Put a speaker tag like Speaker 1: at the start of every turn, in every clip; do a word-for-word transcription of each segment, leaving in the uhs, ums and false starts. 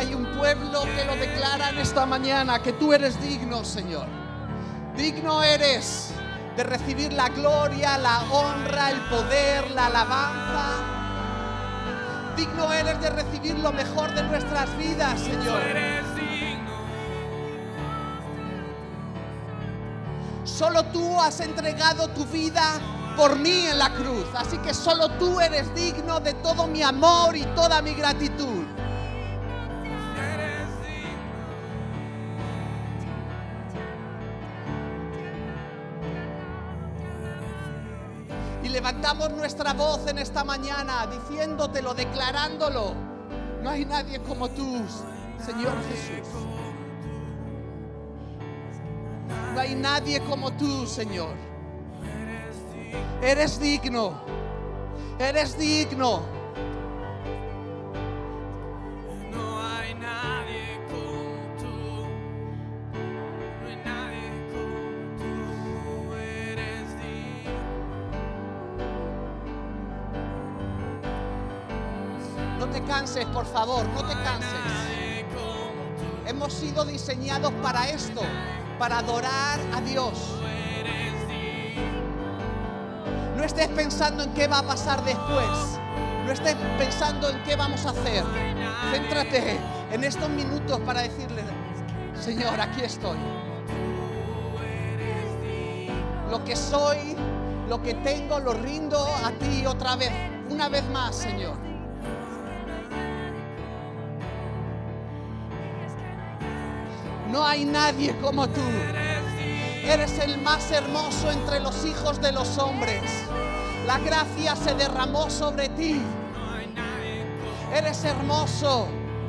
Speaker 1: hay un pueblo que lo declara en esta mañana, que tú eres digno, Señor. Digno eres de recibir la gloria, la honra, el poder, la alabanza. Digno eres de recibir lo mejor de nuestras vidas, Señor. Solo tú has entregado tu vida por mí en la cruz, así que solo tú eres digno de todo mi amor y toda mi gratitud. Y levantamos nuestra voz en esta mañana diciéndotelo, declarándolo. No hay nadie como tú, Señor Jesús. No hay nadie como tú, Señor. Eres digno. Eres digno.
Speaker 2: No hay nadie como tú. No hay nadie como tú. Eres digno.
Speaker 1: No te canses, por favor, no te canses. Hemos sido diseñados para esto, para adorar a Dios. No estés pensando en qué va a pasar después. No estés pensando en qué vamos a hacer. Céntrate en estos minutos para decirle: Señor, aquí estoy. Lo que soy, lo que tengo, lo rindo a ti otra vez, una vez más, Señor. No hay nadie como tú. Eres el más hermoso entre los hijos de los hombres. La gracia se derramó sobre ti. Eres hermoso.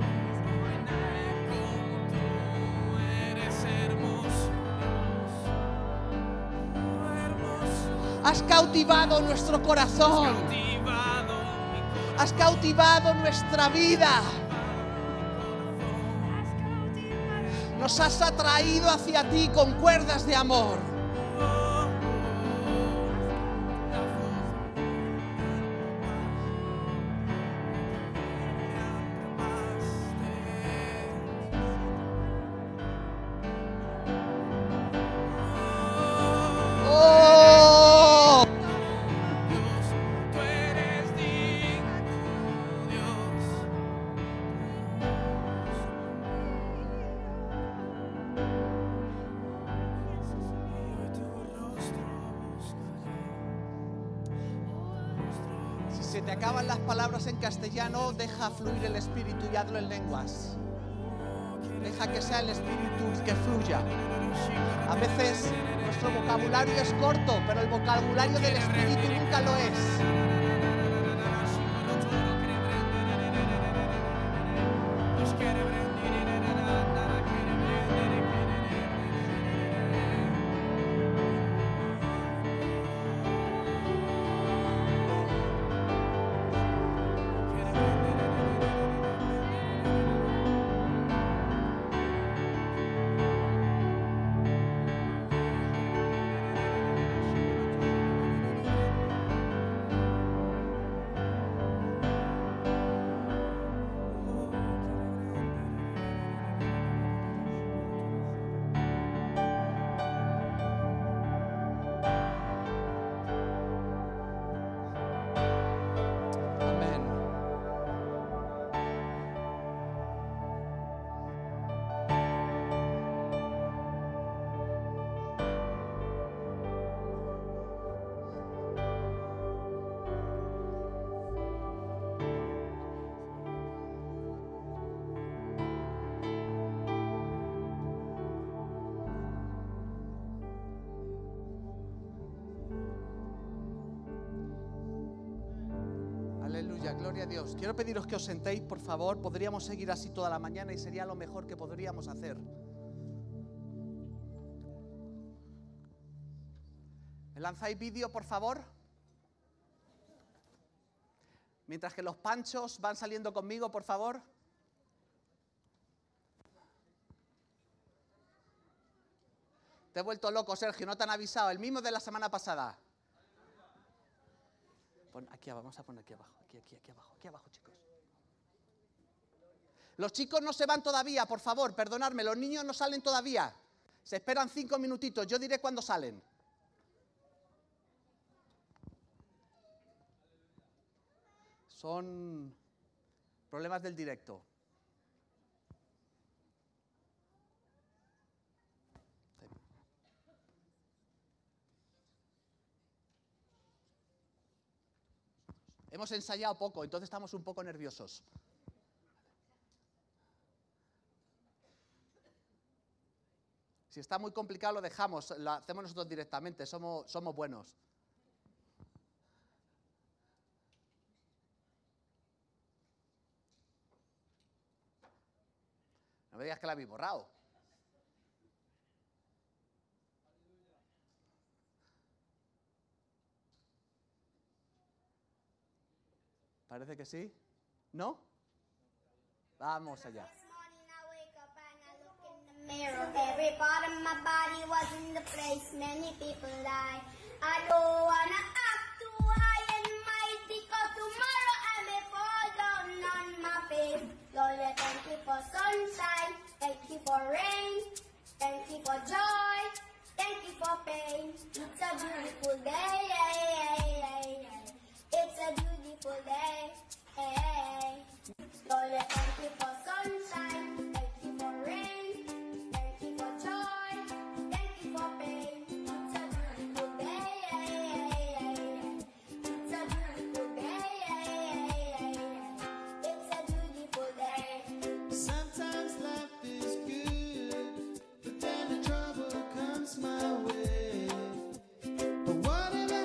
Speaker 1: Has cautivado nuestro corazón. Has cautivado nuestra vida. Nos has atraído hacia ti con cuerdas de amor. ¡Oh!
Speaker 2: Tú eres digno, Dios.
Speaker 1: Si se te acaban las palabras en castellano, deja fluir el Espíritu y hazlo en lenguas. Deja que sea el Espíritu que fluya. A veces nuestro vocabulario es corto, pero el vocabulario del Espíritu nunca lo es. Amén. Aleluya, gloria a Dios. Quiero pediros que os sentéis, por favor. Podríamos seguir así toda la mañana y sería lo mejor que podríamos hacer. ¿Me lanzáis vídeo, por favor? Mientras que los panchos van saliendo conmigo, por favor. Te he vuelto loco, Sergio, no te han avisado. El mismo de la semana pasada. Pon aquí abajo, vamos a poner aquí abajo, aquí, aquí, aquí abajo, aquí abajo, chicos. Los chicos no se van todavía, por favor, perdonadme, los niños no salen todavía. Se esperan cinco minutitos, yo diré cuándo salen. Son problemas del directo. Sí. Hemos ensayado poco, entonces estamos un poco nerviosos. Si está muy complicado lo dejamos, lo hacemos nosotros directamente, somos, somos buenos. No me digas que la habéis borrado. Parece que sí. ¿No? Vamos allá.
Speaker 3: Mirror, every part of my body was in the place many people lie. I don't wanna act too high and mighty, cause tomorrow I may fall down on my face. Lord, thank you for sunshine, thank you for rain, thank you for joy, thank you for pain. It's a beautiful day, it's a beautiful day. Lord, thank you for sunshine, thank you for rain.
Speaker 4: My way, but whatever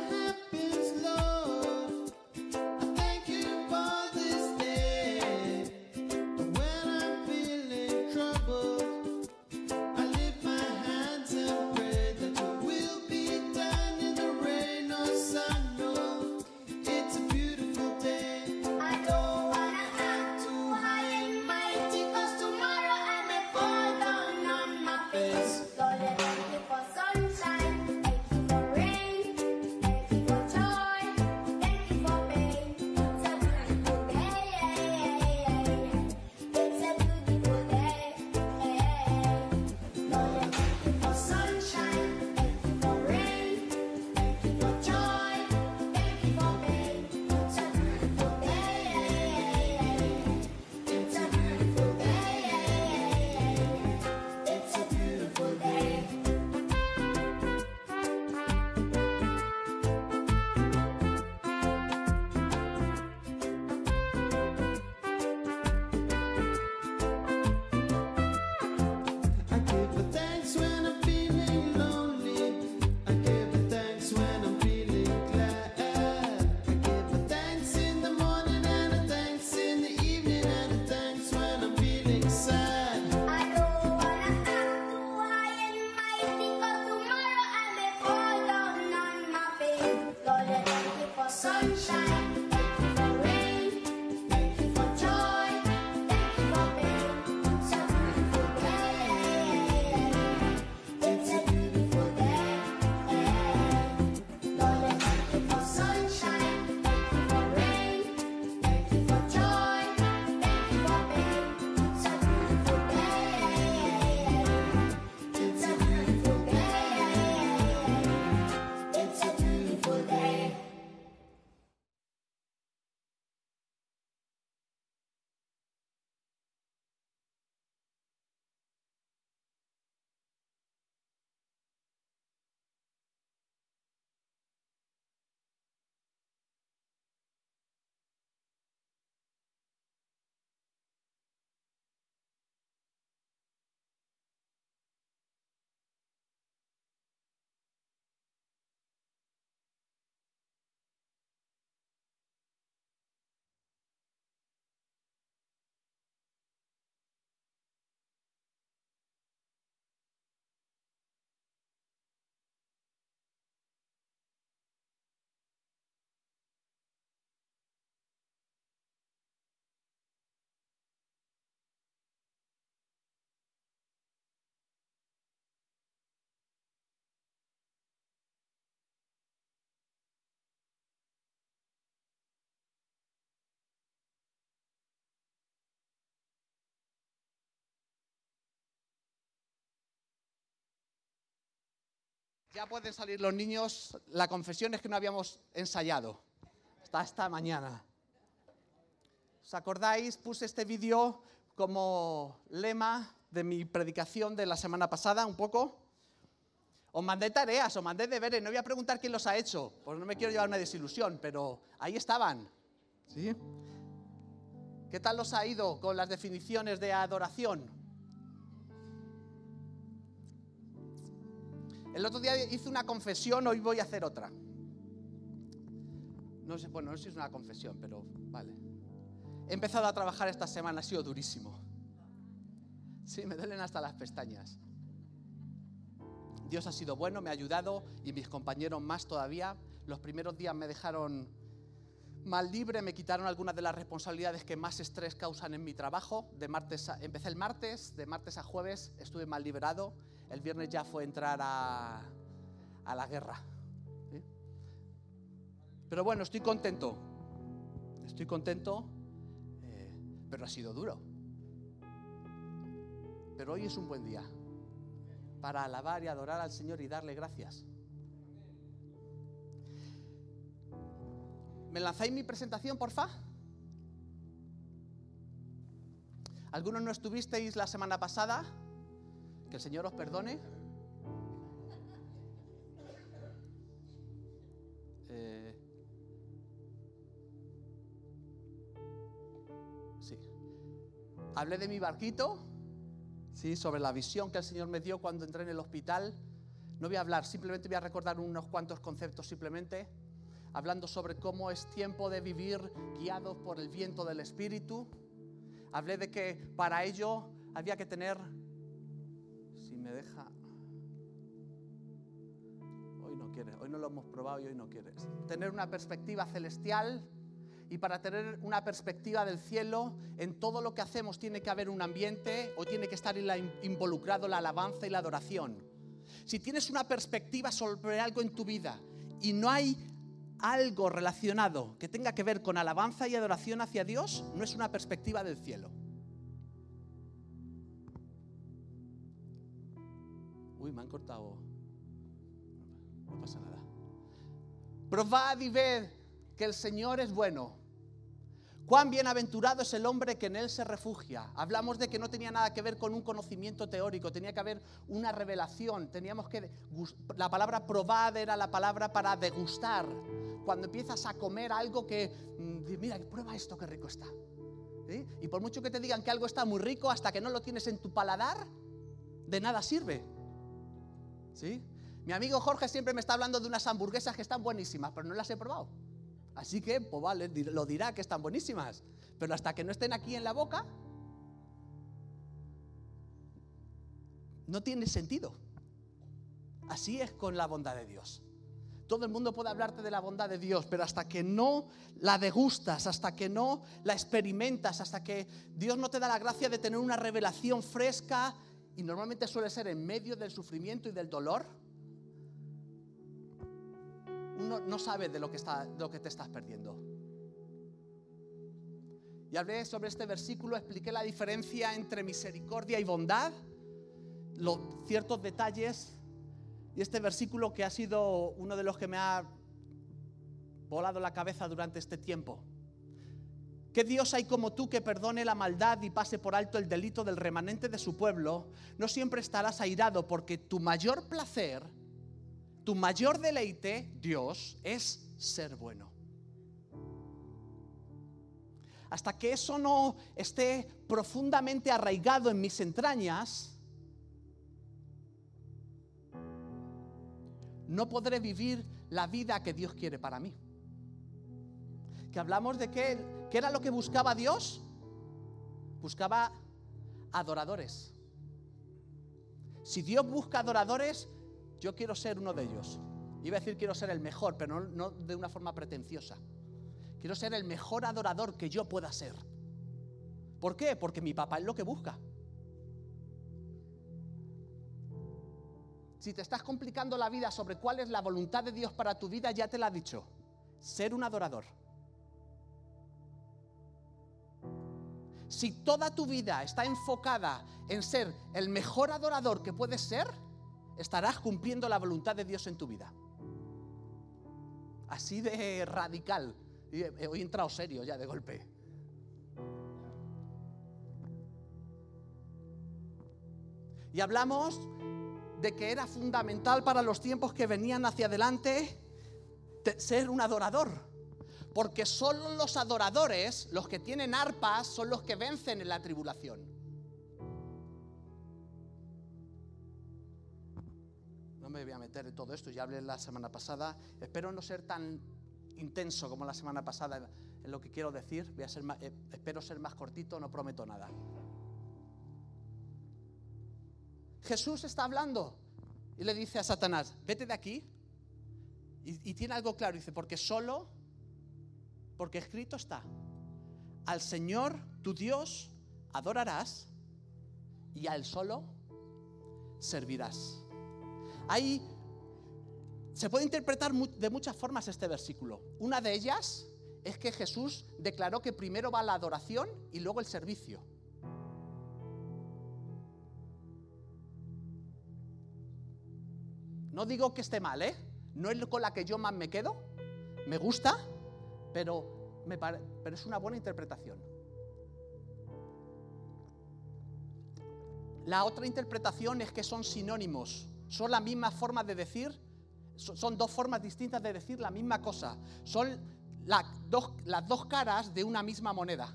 Speaker 1: Ya pueden salir los niños. La confesión es que no habíamos ensayado hasta esta mañana. ¿Os acordáis? Puse este vídeo como lema de mi predicación de la semana pasada, un poco. Os mandé tareas, os mandé deberes, no voy a preguntar quién los ha hecho, porque no me quiero llevar una desilusión, pero ahí estaban. ¿Sí? ¿Qué tal os ha ido con las definiciones de adoración? El otro día hice una confesión, hoy voy a hacer otra. No sé, bueno, no sé si es una confesión, pero vale. He empezado a trabajar esta semana, ha sido durísimo. Sí, me duelen hasta las pestañas. Dios ha sido bueno, me ha ayudado y mis compañeros más todavía. Los primeros días me dejaron mal libre, me quitaron algunas de las responsabilidades que más estrés causan en mi trabajo. De martes a, empecé el martes, de martes a jueves estuve mal liberado. El viernes ya fue entrar a, a la guerra. ¿Sí? Pero bueno, estoy contento. Estoy contento, eh, pero ha sido duro. Pero hoy es un buen día para alabar y adorar al Señor y darle gracias. ¿Me lanzáis mi presentación, porfa? ¿Algunos no estuvisteis la semana pasada? Que el Señor os perdone. Eh, sí. Hablé de mi barquito, sí, sobre la visión que el Señor me dio cuando entré en el hospital. No voy a hablar, simplemente voy a recordar unos cuantos conceptos simplemente, hablando sobre cómo es tiempo de vivir guiados por el viento del Espíritu. Hablé de que para ello había que tener, si me deja, hoy no quiere, hoy no lo hemos probado y hoy no quiere, tener una perspectiva celestial. Y para tener una perspectiva del cielo, en todo lo que hacemos tiene que haber un ambiente o tiene que estar involucrado la alabanza y la adoración. Si tienes una perspectiva sobre algo en tu vida y no hay algo relacionado que tenga que ver con alabanza y adoración hacia Dios, no es una perspectiva del cielo. Uy, me han cortado. No pasa nada. Probad y ved que el Señor es bueno. Cuán bienaventurado es el hombre que en Él se refugia. Hablamos de que no tenía nada que ver con un conocimiento teórico, tenía que haber una revelación. Teníamos que, la palabra probad era la palabra para degustar. Cuando empiezas a comer algo que, mira, prueba esto, qué rico está. ¿Sí? Y por mucho que te digan que algo está muy rico, hasta que no lo tienes en tu paladar, de nada sirve. ¿Sí? Mi amigo Jorge siempre me está hablando de unas hamburguesas que están buenísimas, pero no las he probado. Así que, pues vale, lo dirá que están buenísimas, pero hasta que no estén aquí en la boca, no tiene sentido. Así es con la bondad de Dios. Todo el mundo puede hablarte de la bondad de Dios, pero hasta que no la degustas, hasta que no la experimentas, hasta que Dios no te da la gracia de tener una revelación fresca, y normalmente suele ser en medio del sufrimiento y del dolor, uno no sabe de lo que, está, de lo que te estás perdiendo. Y hablé sobre este versículo, expliqué la diferencia entre misericordia y bondad, los ciertos detalles, y este versículo que ha sido uno de los que me ha volado la cabeza durante este tiempo. ¿Qué Dios hay como tú que perdone la maldad y pase por alto el delito del remanente de su pueblo? No siempre estarás airado, porque tu mayor placer, tu mayor deleite, Dios, es ser bueno. Hasta que eso no esté profundamente arraigado en mis entrañas, no podré vivir la vida que Dios quiere para mí. Que hablamos de qué, qué era lo que buscaba Dios. Buscaba adoradores. Si Dios busca adoradores, yo quiero ser uno de ellos. Iba a decir quiero ser el mejor, pero no, no de una forma pretenciosa. Quiero ser el mejor adorador que yo pueda ser. ¿Por qué? Porque mi papá es lo que busca. Si te estás complicando la vida sobre cuál es la voluntad de Dios para tu vida, ya te la ha dicho. Ser un adorador. Si toda tu vida está enfocada en ser el mejor adorador que puedes ser, estarás cumpliendo la voluntad de Dios en tu vida. Así de radical. Y hoy he entrado serio ya de golpe. Y hablamos de que era fundamental para los tiempos que venían hacia adelante ser un adorador. Porque solo los adoradores, los que tienen arpas, son los que vencen en la tribulación. No me voy a meter en todo esto, ya hablé la semana pasada. Espero no ser tan intenso como la semana pasada en lo que quiero decir. Voy a ser más, eh, espero ser más cortito, no prometo nada. Jesús está hablando y le dice a Satanás, vete de aquí. Y, y tiene algo claro, dice, porque solo, porque escrito está, al Señor tu Dios adorarás y a Él solo servirás. Ahí se puede interpretar de muchas formas este versículo. Una de ellas es que Jesús declaró que primero va la adoración y luego el servicio. No digo que esté mal, ¿eh? No es con la que yo más me quedo. Me gusta, pero, me pare, pero es una buena interpretación. La otra interpretación es que son sinónimos. Son la misma forma de decir, son dos formas distintas de decir la misma cosa. Son la, dos, las dos caras de una misma moneda.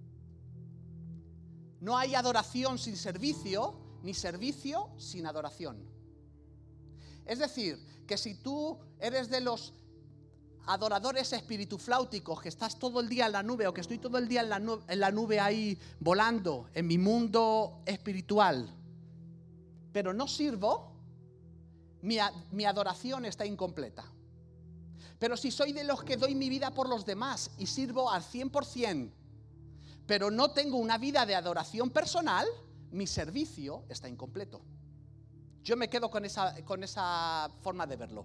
Speaker 1: No hay adoración sin servicio, ni servicio sin adoración. Es decir, que si tú eres de los adoradores espiritufláuticos, que estás todo el día en la nube, o que estoy todo el día en la nube, en la nube ahí volando, en mi mundo espiritual, pero no sirvo, mi, mi adoración está incompleta. Pero si soy de los que doy mi vida por los demás y sirvo al cien por ciento, pero no tengo una vida de adoración personal, mi servicio está incompleto. Yo me quedo con esa, con esa forma de verlo.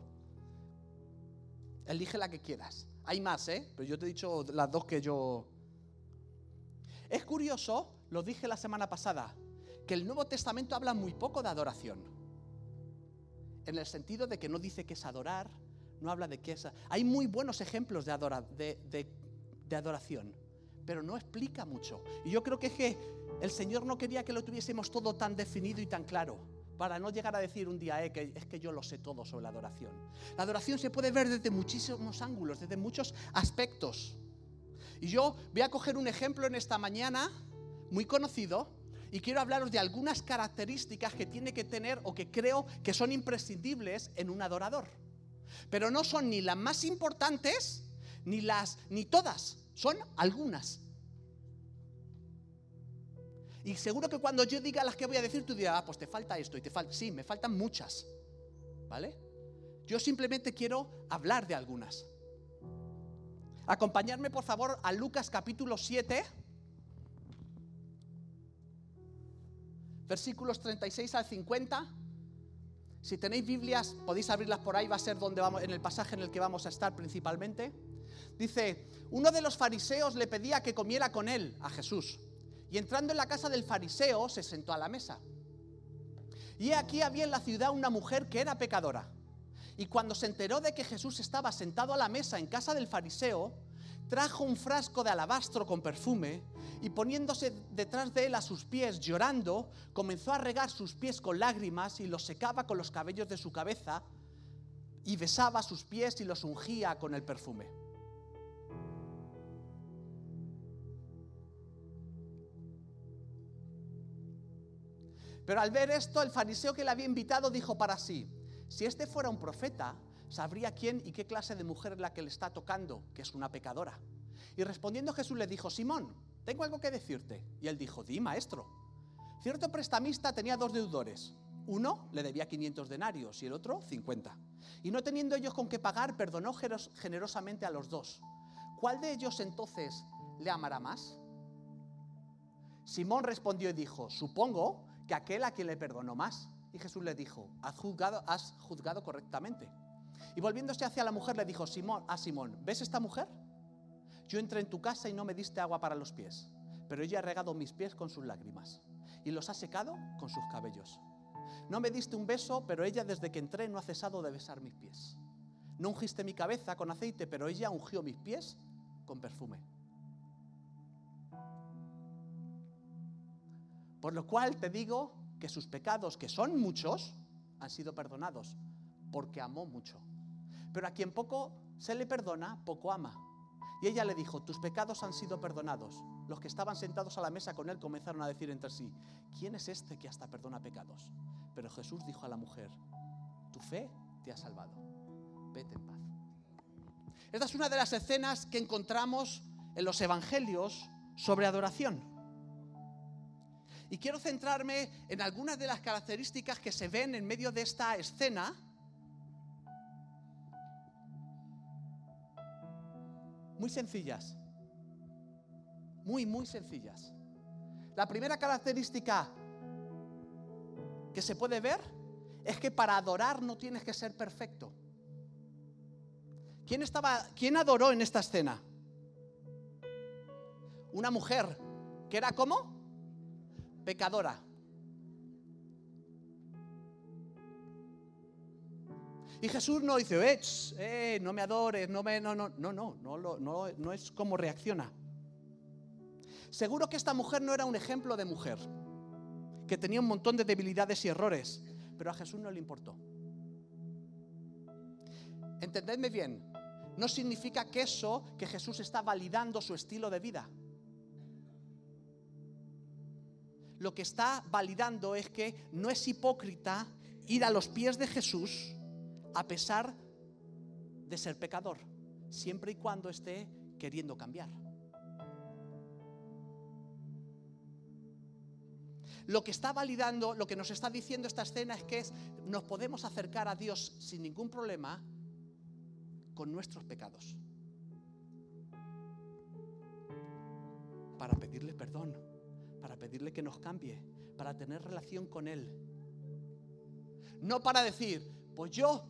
Speaker 1: Elige la que quieras. Hay más, ¿eh? Pero yo te he dicho las dos que yo... Es curioso, lo dije la semana pasada, que el Nuevo Testamento habla muy poco de adoración. En el sentido de que no dice que es adorar, no habla de qué es... Hay muy buenos ejemplos de, adora, de, de, de adoración, pero no explica mucho. Y yo creo que es que el Señor no quería que lo tuviésemos todo tan definido y tan claro, para no llegar a decir un día, eh, que es que yo lo sé todo sobre la adoración. La adoración se puede ver desde muchísimos ángulos, desde muchos aspectos. Y yo voy a coger un ejemplo en esta mañana, muy conocido, y quiero hablaros de algunas características que tiene que tener o que creo que son imprescindibles en un adorador. Pero no son ni las más importantes, ni las, ni todas, son algunas. Y seguro que cuando yo diga las que voy a decir, tú dirás, ah, pues te falta esto y te falta... Sí, me faltan muchas, ¿vale? Yo simplemente quiero hablar de algunas. Acompañadme, por favor, a Lucas capítulo siete, versículos treinta y seis al cincuenta. Si tenéis Biblias, podéis abrirlas por ahí, va a ser donde vamos, en el pasaje en el que vamos a estar principalmente. Dice, uno de los fariseos le pedía que comiera con él, a Jesús. Y entrando en la casa del fariseo, se sentó a la mesa. Y aquí había en la ciudad una mujer que era pecadora. Y cuando se enteró de que Jesús estaba sentado a la mesa en casa del fariseo, trajo un frasco de alabastro con perfume y poniéndose detrás de él a sus pies, llorando, comenzó a regar sus pies con lágrimas y los secaba con los cabellos de su cabeza y besaba sus pies y los ungía con el perfume. Pero al ver esto, el fariseo que le había invitado dijo para sí, si este fuera un profeta, sabría quién y qué clase de mujer es la que le está tocando, que es una pecadora. Y respondiendo Jesús le dijo, Simón, tengo algo que decirte. Y él dijo, di, maestro. Cierto prestamista tenía dos deudores. Uno le debía quinientos denarios y el otro cincuenta. Y no teniendo ellos con qué pagar, perdonó generosamente a los dos. ¿Cuál de ellos entonces le amará más? Simón respondió y dijo, supongo que aquel a quien le perdonó más. Y Jesús le dijo, has juzgado, has juzgado correctamente. Y volviéndose hacia la mujer le dijo Simón, a Simón, ¿ves esta mujer? Yo entré en tu casa y no me diste agua para los pies, pero ella ha regado mis pies con sus lágrimas y los ha secado con sus cabellos. no me diste un beso, pero ella desde que entré no ha cesado de besar mis pies. No ungiste mi cabeza con aceite, pero ella ungió mis pies con perfume. Por lo cual te digo que sus pecados, que son muchos, han sido perdonados, porque amó mucho. Pero a quien poco se le perdona, poco ama. Y ella le dijo, tus pecados han sido perdonados. Los que estaban sentados a la mesa con él comenzaron a decir entre sí, ¿quién es este que hasta perdona pecados? Pero Jesús dijo a la mujer, tu fe te ha salvado. Vete en paz. Esta es una de las escenas que encontramos en los evangelios sobre adoración. Y quiero centrarme en algunas de las características que se ven en medio de esta escena. Muy sencillas. Muy, muy sencillas. La primera característica que se puede ver es que para adorar no tienes que ser perfecto. ¿Quién estaba, quién adoró en esta escena? Una mujer que era ¿cómo? Pecadora. Y Jesús no dice, eh, ch, eh no me adores, no me, no, no, no, no, no, no, no, no es como reacciona. Seguro que esta mujer no era un ejemplo de mujer, que tenía un montón de debilidades y errores, pero a Jesús no le importó. Entendedme bien, no significa que eso, que Jesús está validando su estilo de vida. Lo que está validando es que no es hipócrita ir a los pies de Jesús a pesar de ser pecador, siempre y cuando esté queriendo cambiar. Lo que está validando, lo que nos está diciendo esta escena es que es, nos podemos acercar a Dios sin ningún problema con nuestros pecados, para pedirle perdón, para pedirle que nos cambie, para tener relación con Él. No para decir, pues yo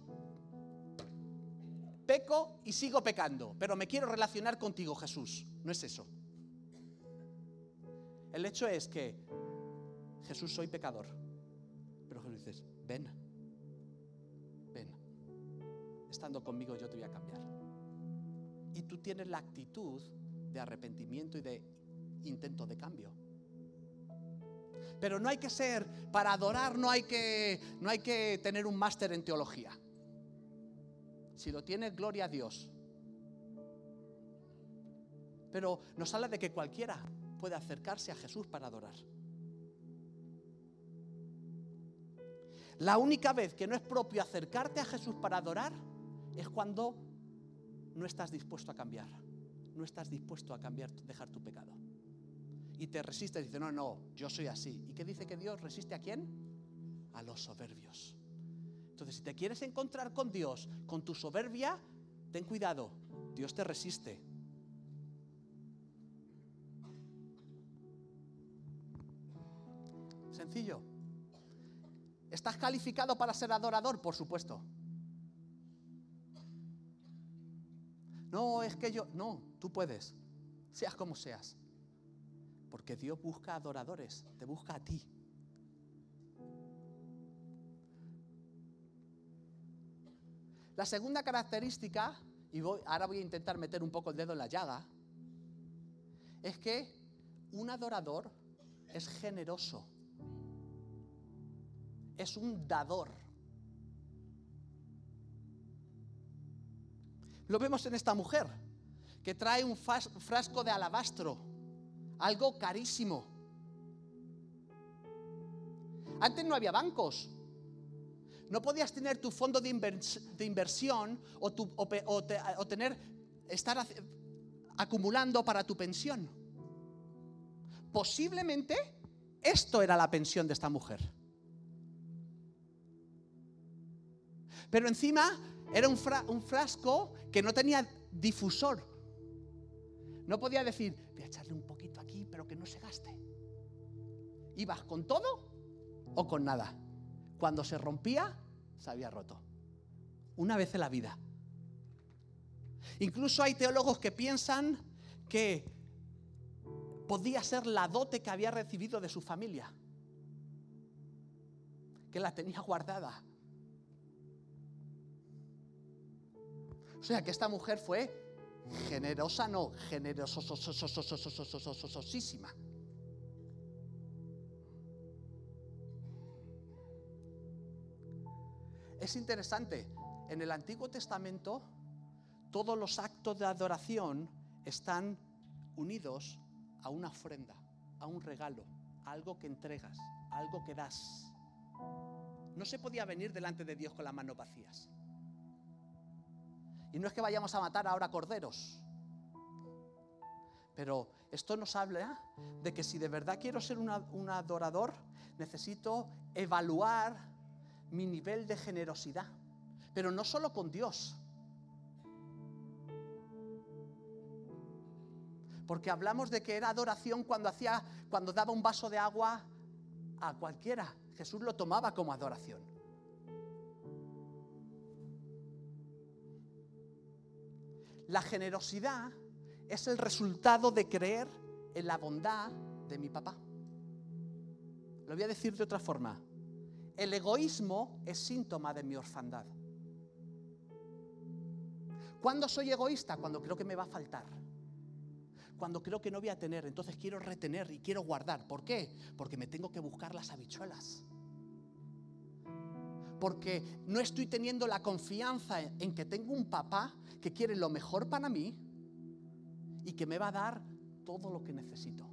Speaker 1: peco y sigo pecando, pero me quiero relacionar contigo, Jesús. No es eso. El hecho es que Jesús, soy pecador, pero Jesús dice, ven, ven, estando conmigo yo te voy a cambiar. Y tú tienes la actitud de arrepentimiento y de intento de cambio. Pero no hay que ser, para adorar no hay que, no hay que tener un máster en teología. Si lo tienes, gloria a Dios. Pero nos habla de que cualquiera puede acercarse a Jesús para adorar. La única vez que no es propio acercarte a Jesús para adorar es cuando no estás dispuesto a cambiar. No estás dispuesto a cambiar, dejar tu pecado. Y te resistes y dices, no, no, yo soy así. ¿Y qué dice que Dios resiste a quién? A los soberbios. Entonces, si te quieres encontrar con Dios, con tu soberbia, ten cuidado, Dios te resiste. Sencillo. ¿Estás calificado para ser adorador? Por supuesto. No, es que yo... No, tú puedes, seas como seas. Porque Dios busca adoradores, te busca a ti. La segunda característica, y voy, ahora voy a intentar meter un poco el dedo en la llaga, es que un adorador es generoso, es un dador. Lo vemos en esta mujer, que trae un frasco de alabastro, algo carísimo. Antes no había bancos. No podías tener tu fondo de, invers de inversión o, tu, o, o, te, o tener, estar acumulando para tu pensión. Posiblemente esto era la pensión de esta mujer. Pero encima era un, fra un frasco que no tenía difusor. No podía decir, voy a echarle un poquito aquí, pero que no se gaste. ¿Ibas con todo o con nada? Cuando se rompía, se había roto. Una vez en la vida. Incluso hay teólogos que piensan que podía ser la dote que había recibido de su familia. que la tenía guardada. O sea que esta mujer fue generosa, no, generososísima. Es interesante, en el Antiguo Testamento todos los actos de adoración están unidos a una ofrenda, a un regalo, a algo que entregas, a algo que das. No se podía venir delante de Dios con las manos vacías. Y no es que vayamos a matar ahora corderos, pero esto nos habla de que si de verdad quiero ser una, un adorador, necesito evaluar mi nivel de generosidad, pero no solo con Dios. Porque hablamos de que era adoración cuando hacía, cuando daba un vaso de agua a cualquiera. Jesús lo tomaba como adoración. La generosidad es el resultado de creer en la bondad de mi papá. Lo voy a decir de otra forma. El egoísmo es síntoma de mi orfandad. ¿Cuándo soy egoísta? Cuando creo que me va a faltar. Cuando creo que no voy a tener, entonces quiero retener y quiero guardar. ¿Por qué? Porque me tengo que buscar las habichuelas. Porque no estoy teniendo la confianza en que tengo un papá que quiere lo mejor para mí y que me va a dar todo lo que necesito.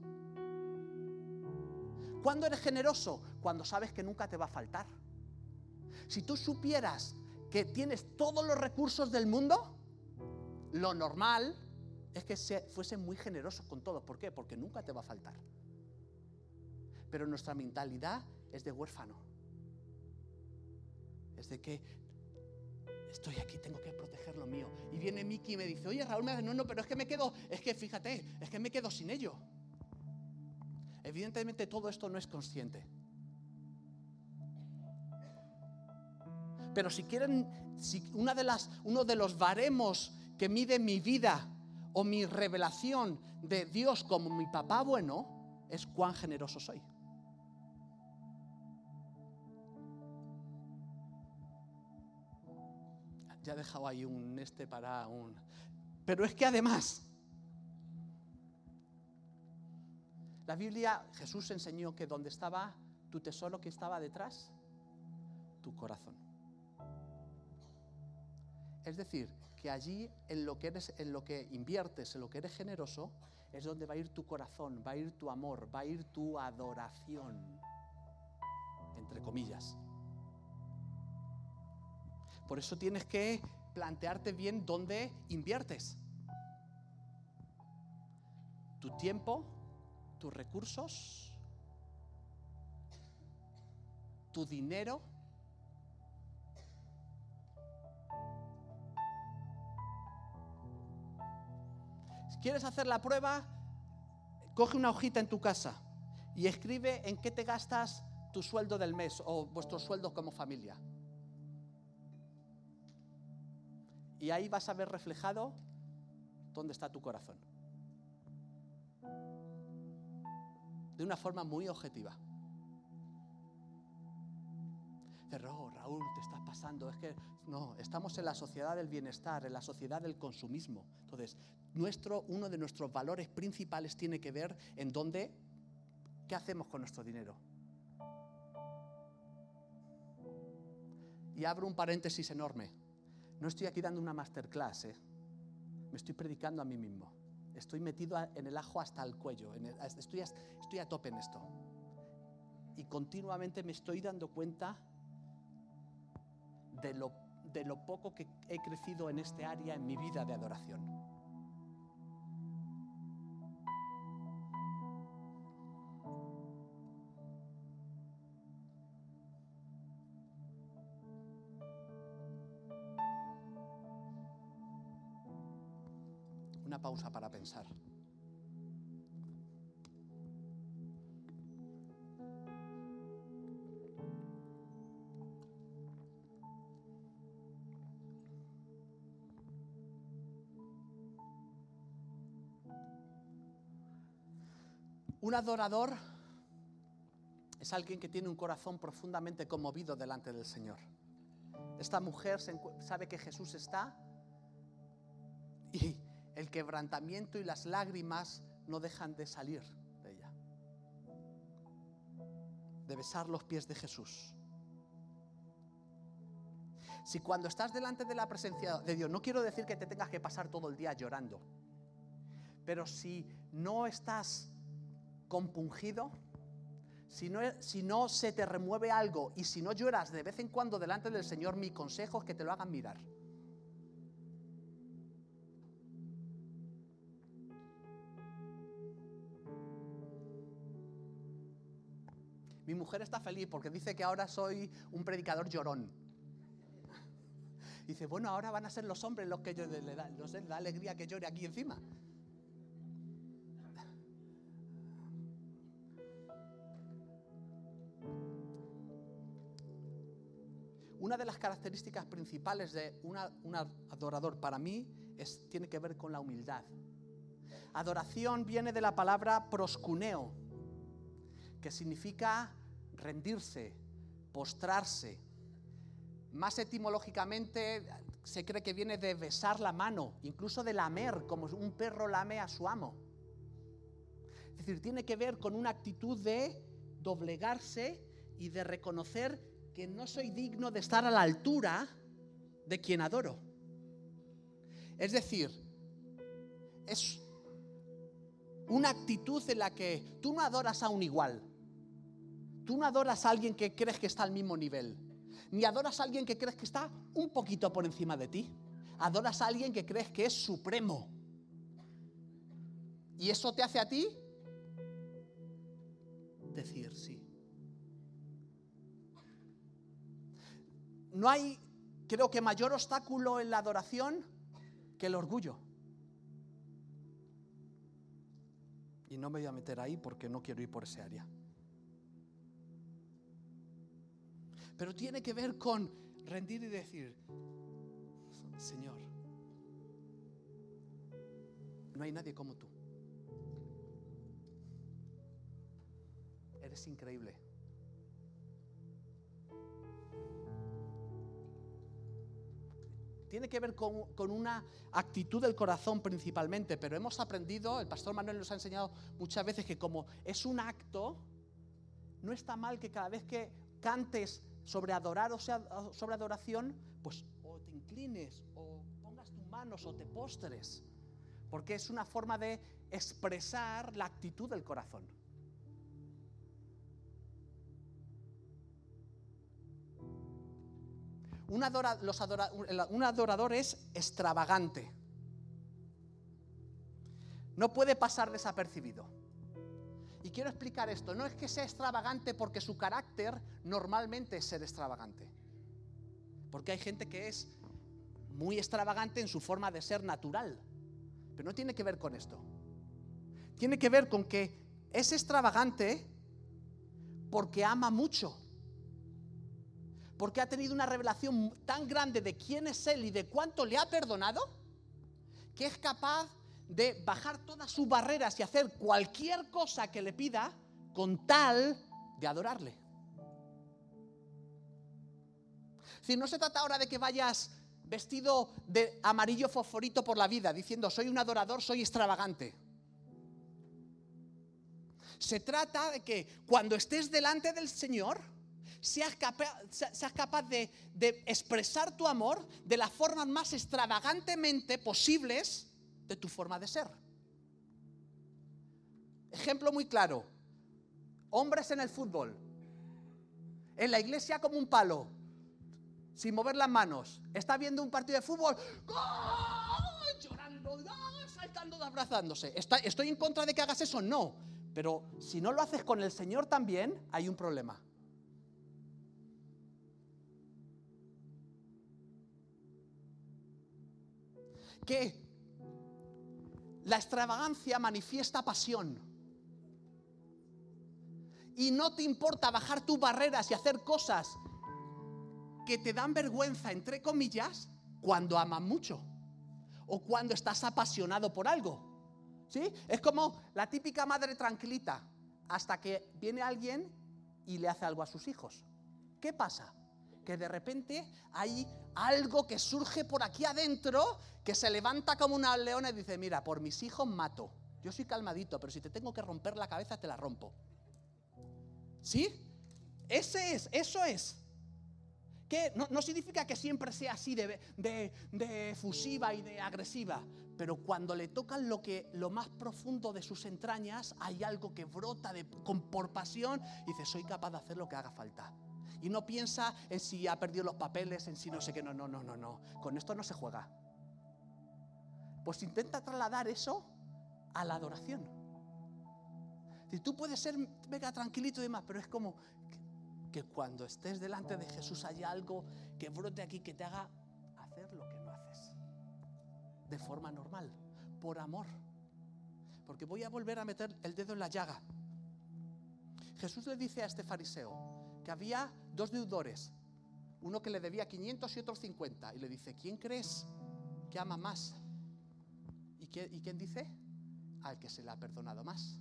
Speaker 1: ¿Cuándo eres generoso? Cuando sabes que nunca te va a faltar. Si tú supieras que tienes todos los recursos del mundo, lo normal es que se, fuese muy generoso con todo. ¿Por qué? Porque nunca te va a faltar. Pero nuestra mentalidad es de huérfano. Es de que estoy aquí, tengo que proteger lo mío. Y viene Miki y me dice, oye Raúl, no, no, pero es que me quedo, es que fíjate, es que me quedo sin ello. Evidentemente todo esto no es consciente. Pero si quieren, si una de las, uno de los baremos que mide mi vida o mi revelación de Dios como mi papá bueno, es cuán generoso soy. Ya he dejado ahí un este para un... Pero es que además, la Biblia, Jesús enseñó que donde estaba tu tesoro, que estaba detrás, tu corazón. Es decir, que allí en lo que eres, en lo que inviertes, en lo que eres generoso, es donde va a ir tu corazón, va a ir tu amor, va a ir tu adoración, entre comillas. Por eso tienes que plantearte bien dónde inviertes. Tu tiempo, tus recursos, tu dinero. Si quieres hacer la prueba, coge una hojita en tu casa y escribe en qué te gastas tu sueldo del mes o vuestro sueldo como familia. Y ahí vas a ver reflejado dónde está tu corazón. De una forma muy objetiva. Pero Raúl, te estás pasando. Es que no, estamos en la sociedad del bienestar, en la sociedad del consumismo. Entonces, nuestro, uno de nuestros valores principales tiene que ver en dónde, qué hacemos con nuestro dinero. Y abro un paréntesis enorme. No estoy aquí dando una masterclass, ¿eh? Me estoy predicando a mí mismo. Estoy metido en el ajo hasta el cuello. En el, estoy, a, estoy a tope en esto. Y continuamente me estoy dando cuenta de lo, de lo poco que he crecido en este área en mi vida de adoración. Una pausa para pensar. Un adorador es alguien que tiene un corazón profundamente conmovido delante del Señor. Esta mujer se encu- sabe que Jesús está y el quebrantamiento y las lágrimas no dejan de salir de ella, de besar los pies de Jesús. Si cuando estás delante de la presencia de Dios, no quiero decir que te tengas que pasar todo el día llorando, pero si no estás compungido, si no, si no se te remueve algo y si no lloras de vez en cuando delante del Señor, mi consejo es que te lo hagan mirar. Mi mujer está feliz porque dice que ahora soy un predicador llorón. Dice, bueno, ahora van a ser los hombres los que yo, le da, los da alegría que llore aquí encima. Una de las características principales de una, un adorador para mí es, tiene que ver con la humildad. Adoración viene de la palabra proskuneo, que significa rendirse, postrarse. Más etimológicamente se cree que viene de besar la mano, incluso de lamer, como un perro lame a su amo. Es decir, tiene que ver con una actitud de doblegarse y de reconocer que no soy digno de estar a la altura de quien adoro. Es decir, es una actitud en la que tú no adoras a un igual. Tú no adoras a alguien que crees que está al mismo nivel. Ni adoras a alguien que crees que está un poquito por encima de ti. Adoras a alguien que crees que es supremo. Y eso te hace a ti decir sí. No hay, creo que mayor obstáculo en la adoración que el orgullo. Y no me voy a meter ahí porque no quiero ir por ese área. Pero tiene que ver con rendir y decir, Señor, no hay nadie como tú. Eres increíble. Tiene que ver con, con una actitud del corazón principalmente, pero hemos aprendido, el pastor Manuel nos ha enseñado muchas veces que como es un acto, no está mal que cada vez que cantes sobre adorar o sea sobre adoración, pues o te inclines o pongas tus manos o te postres, porque es una forma de expresar la actitud del corazón. Un, adora, los adora, un adorador es extravagante. No puede pasar desapercibido. Y quiero explicar esto. No es que sea extravagante porque su carácter normalmente es ser extravagante. Porque hay gente que es muy extravagante en su forma de ser natural. Pero no tiene que ver con esto. Tiene que ver con que es extravagante porque ama mucho. Porque ha tenido una revelación tan grande de quién es Él y de cuánto le ha perdonado, que es capaz de bajar todas sus barreras y hacer cualquier cosa que le pida con tal de adorarle. Es decir, no se trata ahora de que vayas vestido de amarillo fosforito por la vida, diciendo soy un adorador, soy extravagante. Se trata de que cuando estés delante del Señor, Seas capaz, seas capaz de, de expresar tu amor de las formas más extravagantemente posibles de tu forma de ser. Ejemplo muy claro. Hombres en el fútbol. En la iglesia como un palo. Sin mover las manos. Está viendo un partido de fútbol. ¡Oh! Llorando, ¡oh! Saltando, abrazándose. ¿Está, ¿Estoy en contra de que hagas eso? No. Pero si no lo haces con el Señor también, hay un problema. Que la extravagancia manifiesta pasión y no te importa bajar tus barreras y hacer cosas que te dan vergüenza, entre comillas, cuando amas mucho o cuando estás apasionado por algo, ¿sí? Es como la típica madre tranquilita hasta que viene alguien y le hace algo a sus hijos. ¿Qué pasa? Que de repente hay algo que surge por aquí adentro, que se levanta como una leona y dice, mira, por mis hijos mato. Yo soy calmadito, pero si te tengo que romper la cabeza, te la rompo. ¿Sí? Ese es, eso es. Que no, no significa que siempre sea así de, de, de efusiva y de agresiva, pero cuando le tocan lo, que, lo más profundo de sus entrañas, hay algo que brota de, con, por pasión y dice, soy capaz de hacer lo que haga falta. Y no piensa en si ha perdido los papeles, en si no sé qué, no, no, no, no, no. Con esto no se juega. Pues intenta trasladar eso a la adoración. Si tú puedes ser mega tranquilito y demás, pero es como que, que cuando estés delante de Jesús haya algo que brote aquí, que te haga hacer lo que no haces. De forma normal, por amor. Porque voy a volver a meter el dedo en la llaga. Jesús le dice a este fariseo que había dos deudores, uno que le debía quinientos y otro cincuenta, y le dice, ¿quién crees que ama más? ¿Y, qué, ¿Y quién dice? Al que se le ha perdonado más.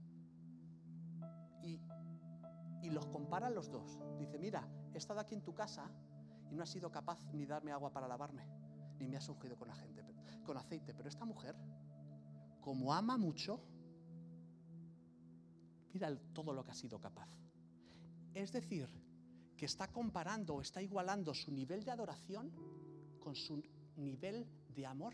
Speaker 1: Y, y los comparan los dos. Dice, mira, he estado aquí en tu casa y no has sido capaz ni darme agua para lavarme, ni me has ungido con, agente, con aceite, pero esta mujer, como ama mucho, mira todo lo que ha sido capaz. Es decir, que está comparando, está igualando su nivel de adoración con su nivel de amor.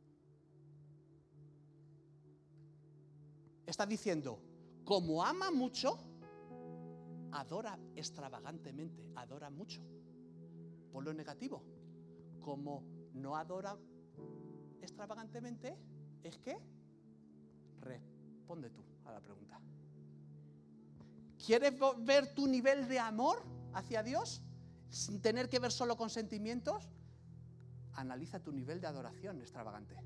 Speaker 1: Está diciendo, como ama mucho, adora extravagantemente, adora mucho. Por lo negativo, como no adora extravagantemente, es que responde tú a la pregunta. ¿Quieres ver tu nivel de amor hacia Dios sin tener que ver solo con sentimientos? Analiza tu nivel de adoración extravagante.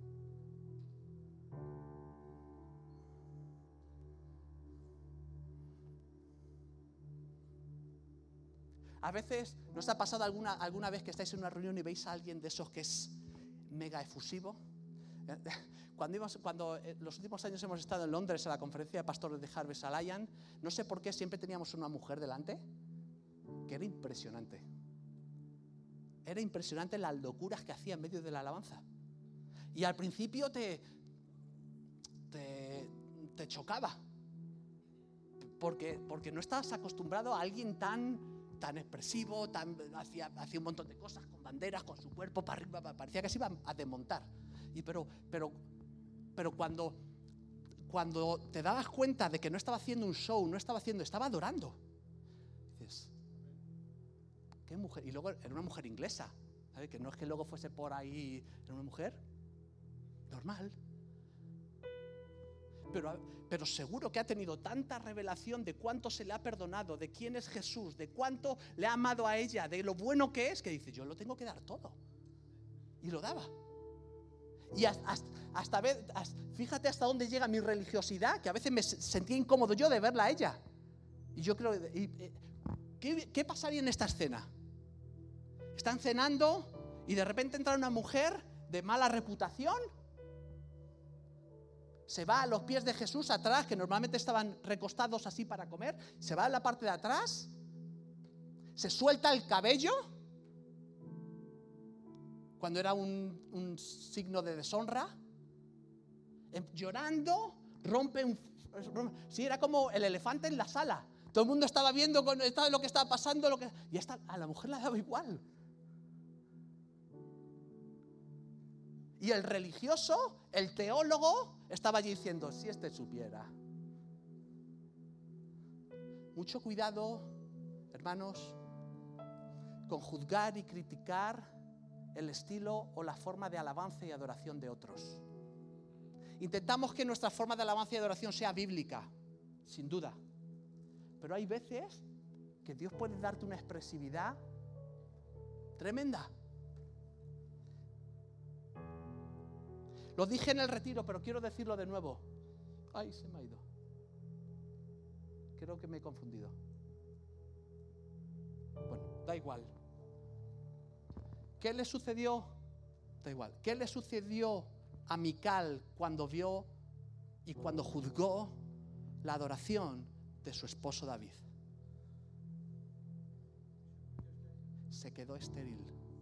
Speaker 1: A veces, ¿no os ha pasado alguna, alguna vez que estáis en una reunión y veis a alguien de esos que es mega efusivo? Cuando, íbamos, cuando eh, los últimos años hemos estado en Londres en la conferencia de pastores de Harvest Alliance, no sé por qué siempre teníamos una mujer delante que era impresionante. Era impresionante las locuras que hacía en medio de la alabanza. Y al principio te, te, te chocaba, porque, porque no estabas acostumbrado a alguien tan, tan expresivo, tan, hacía, hacía un montón de cosas con banderas, con su cuerpo para arriba, parecía que se iba a desmontar. Y pero, pero, pero cuando, cuando te dabas cuenta de que no estaba haciendo un show, no estaba haciendo, estaba adorando. Dices, ¿qué mujer? Y luego era una mujer inglesa, ¿sabes? Que no es que luego fuese por ahí, era una mujer normal. Pero, pero seguro que ha tenido tanta revelación de cuánto se le ha perdonado, de quién es Jesús, de cuánto le ha amado a ella, de lo bueno que es, que dice, yo lo tengo que dar todo. Y lo daba. Y hasta, hasta, hasta, fíjate hasta dónde llega mi religiosidad, que a veces me sentía incómodo yo de verla a ella. Y yo creo, y, ¿qué, ¿qué pasaría en esta escena? Están cenando y de repente entra una mujer de mala reputación, se va a los pies de Jesús atrás, que normalmente estaban recostados así para comer, se va a la parte de atrás, se suelta el cabello, cuando era un, un signo de deshonra, llorando, rompe un... Sí, era como el elefante en la sala. Todo el mundo estaba viendo con, estaba lo que estaba pasando, lo que, y esta, a la mujer le daba igual. Y el religioso, el teólogo, estaba allí diciendo, si este supiera. Mucho cuidado, hermanos, con juzgar y criticar el estilo o la forma de alabanza y adoración de otros. Intentamos que nuestra forma de alabanza y adoración sea bíblica, sin duda. Pero hay veces que Dios puede darte una expresividad tremenda. Lo dije en el retiro, pero quiero decirlo de nuevo. Ay, se me ha ido. Creo que me he confundido. Bueno, da igual. ¿Qué le sucedió? Da igual. ¿Qué le sucedió a Mical cuando vio y cuando juzgó la adoración de su esposo David? se quedó estéril.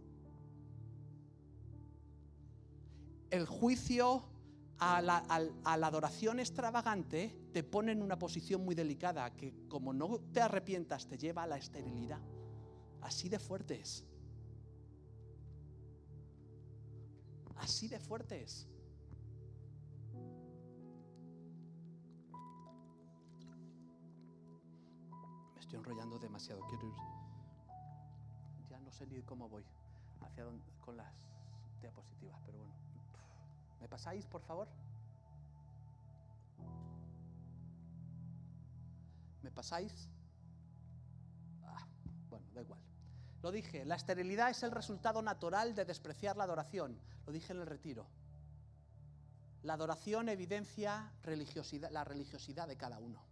Speaker 1: El juicio a la, a, a la adoración extravagante te pone en una posición muy delicada que, como no te arrepientas, te lleva a la esterilidad. Así de fuerte es. Así de fuerte es. Me estoy enrollando demasiado. Quiero ir. Ya no sé ni cómo voy hacia dónde, con las diapositivas, pero bueno. ¿Me pasáis, por favor? ¿Me pasáis? Ah, bueno, da igual. Lo dije, la esterilidad es el resultado natural de despreciar la adoración. Lo dije en el retiro. La adoración evidencia religiosidad, la religiosidad de cada uno.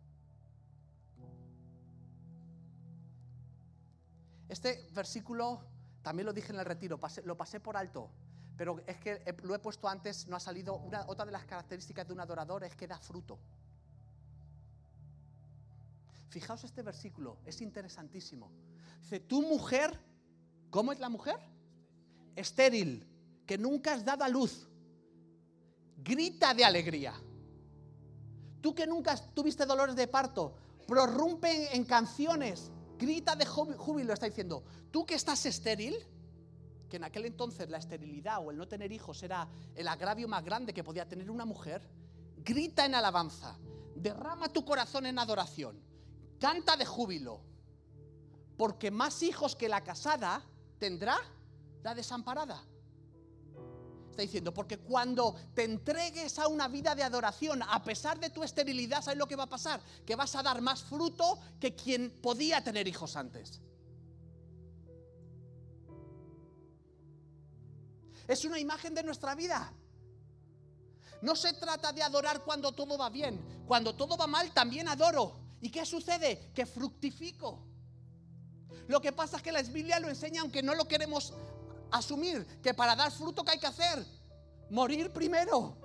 Speaker 1: Este versículo también lo dije en el retiro, pasé, lo pasé por alto, pero es que he, lo he puesto antes, no ha salido. Una, otra de las características de un adorador es que da fruto. Fijaos este versículo, es interesantísimo. Dice, tu mujer, ¿cómo es la mujer? Estéril, que nunca has dado a luz, grita de alegría. Tú que nunca tuviste dolores de parto, prorrumpe en, en canciones, grita de júbilo, está diciendo. Tú que estás estéril, que en aquel entonces la esterilidad o el no tener hijos era el agravio más grande que podía tener una mujer, grita en alabanza, derrama tu corazón en adoración, canta de júbilo, porque más hijos que la casada tendrá la desamparada. Está diciendo, porque cuando te entregues a una vida de adoración, a pesar de tu esterilidad, ¿sabes lo que va a pasar? Que vas a dar más fruto que quien podía tener hijos antes. Es una imagen de nuestra vida. No se trata de adorar cuando todo va bien. Cuando todo va mal, también adoro. ¿Y qué sucede? Que fructifico. Lo que pasa es que la Biblia lo enseña, aunque no lo queremos asumir, que para dar fruto, ¿qué hay que hacer? Morir primero.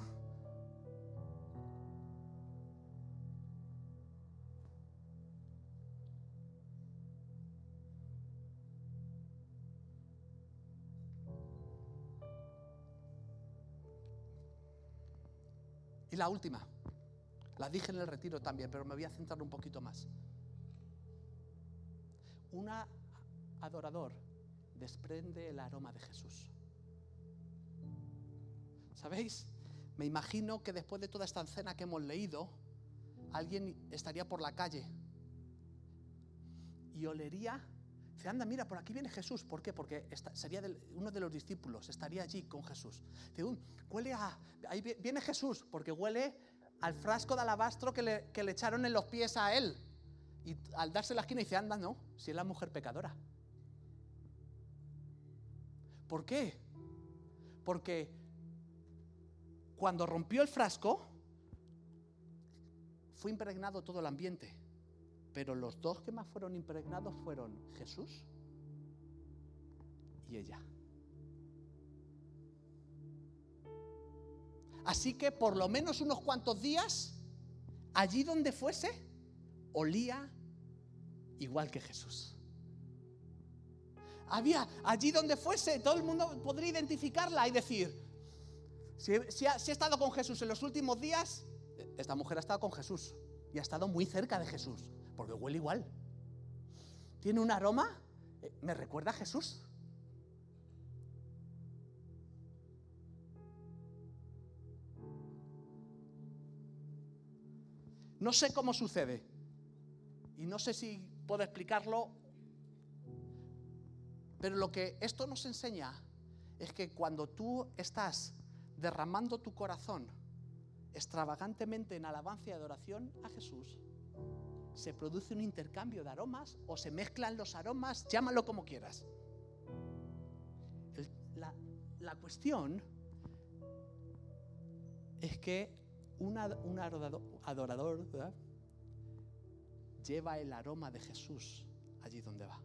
Speaker 1: Y la última, la dije en el retiro también, pero me voy a centrar un poquito más. Un adorador desprende el aroma de Jesús. ¿Sabéis? Me imagino que después de toda esta escena que hemos leído, alguien estaría por la calle y olería. Dice, anda, mira, por aquí viene Jesús. ¿Por qué? Porque esta, sería del, uno de los discípulos, estaría allí con Jesús. Dice, uh, huele a... Ahí viene Jesús, porque huele al frasco de alabastro que le, que le echaron en los pies a él. Y al darse la esquina dice, anda, no, si es la mujer pecadora. ¿Por qué? Porque cuando rompió el frasco, fue impregnado todo el ambiente. Pero los dos que más fueron impregnados fueron Jesús y ella. Así que por lo menos unos cuantos días, allí donde fuese, olía igual que Jesús. Había, allí donde fuese, todo el mundo podría identificarla y decir, si, si, ha, si ha estado con Jesús en los últimos días, esta mujer ha estado con Jesús y ha estado muy cerca de Jesús, porque huele igual. Tiene un aroma, eh, me recuerda a Jesús. No sé cómo sucede y no sé si puedo explicarlo, pero lo que esto nos enseña es que cuando tú estás derramando tu corazón extravagantemente en alabanza y adoración a Jesús, se produce un intercambio de aromas o se mezclan los aromas, llámalo como quieras. El, la, la cuestión es que una, un adorador, adorador ¿verdad? lleva el aroma de Jesús allí donde va.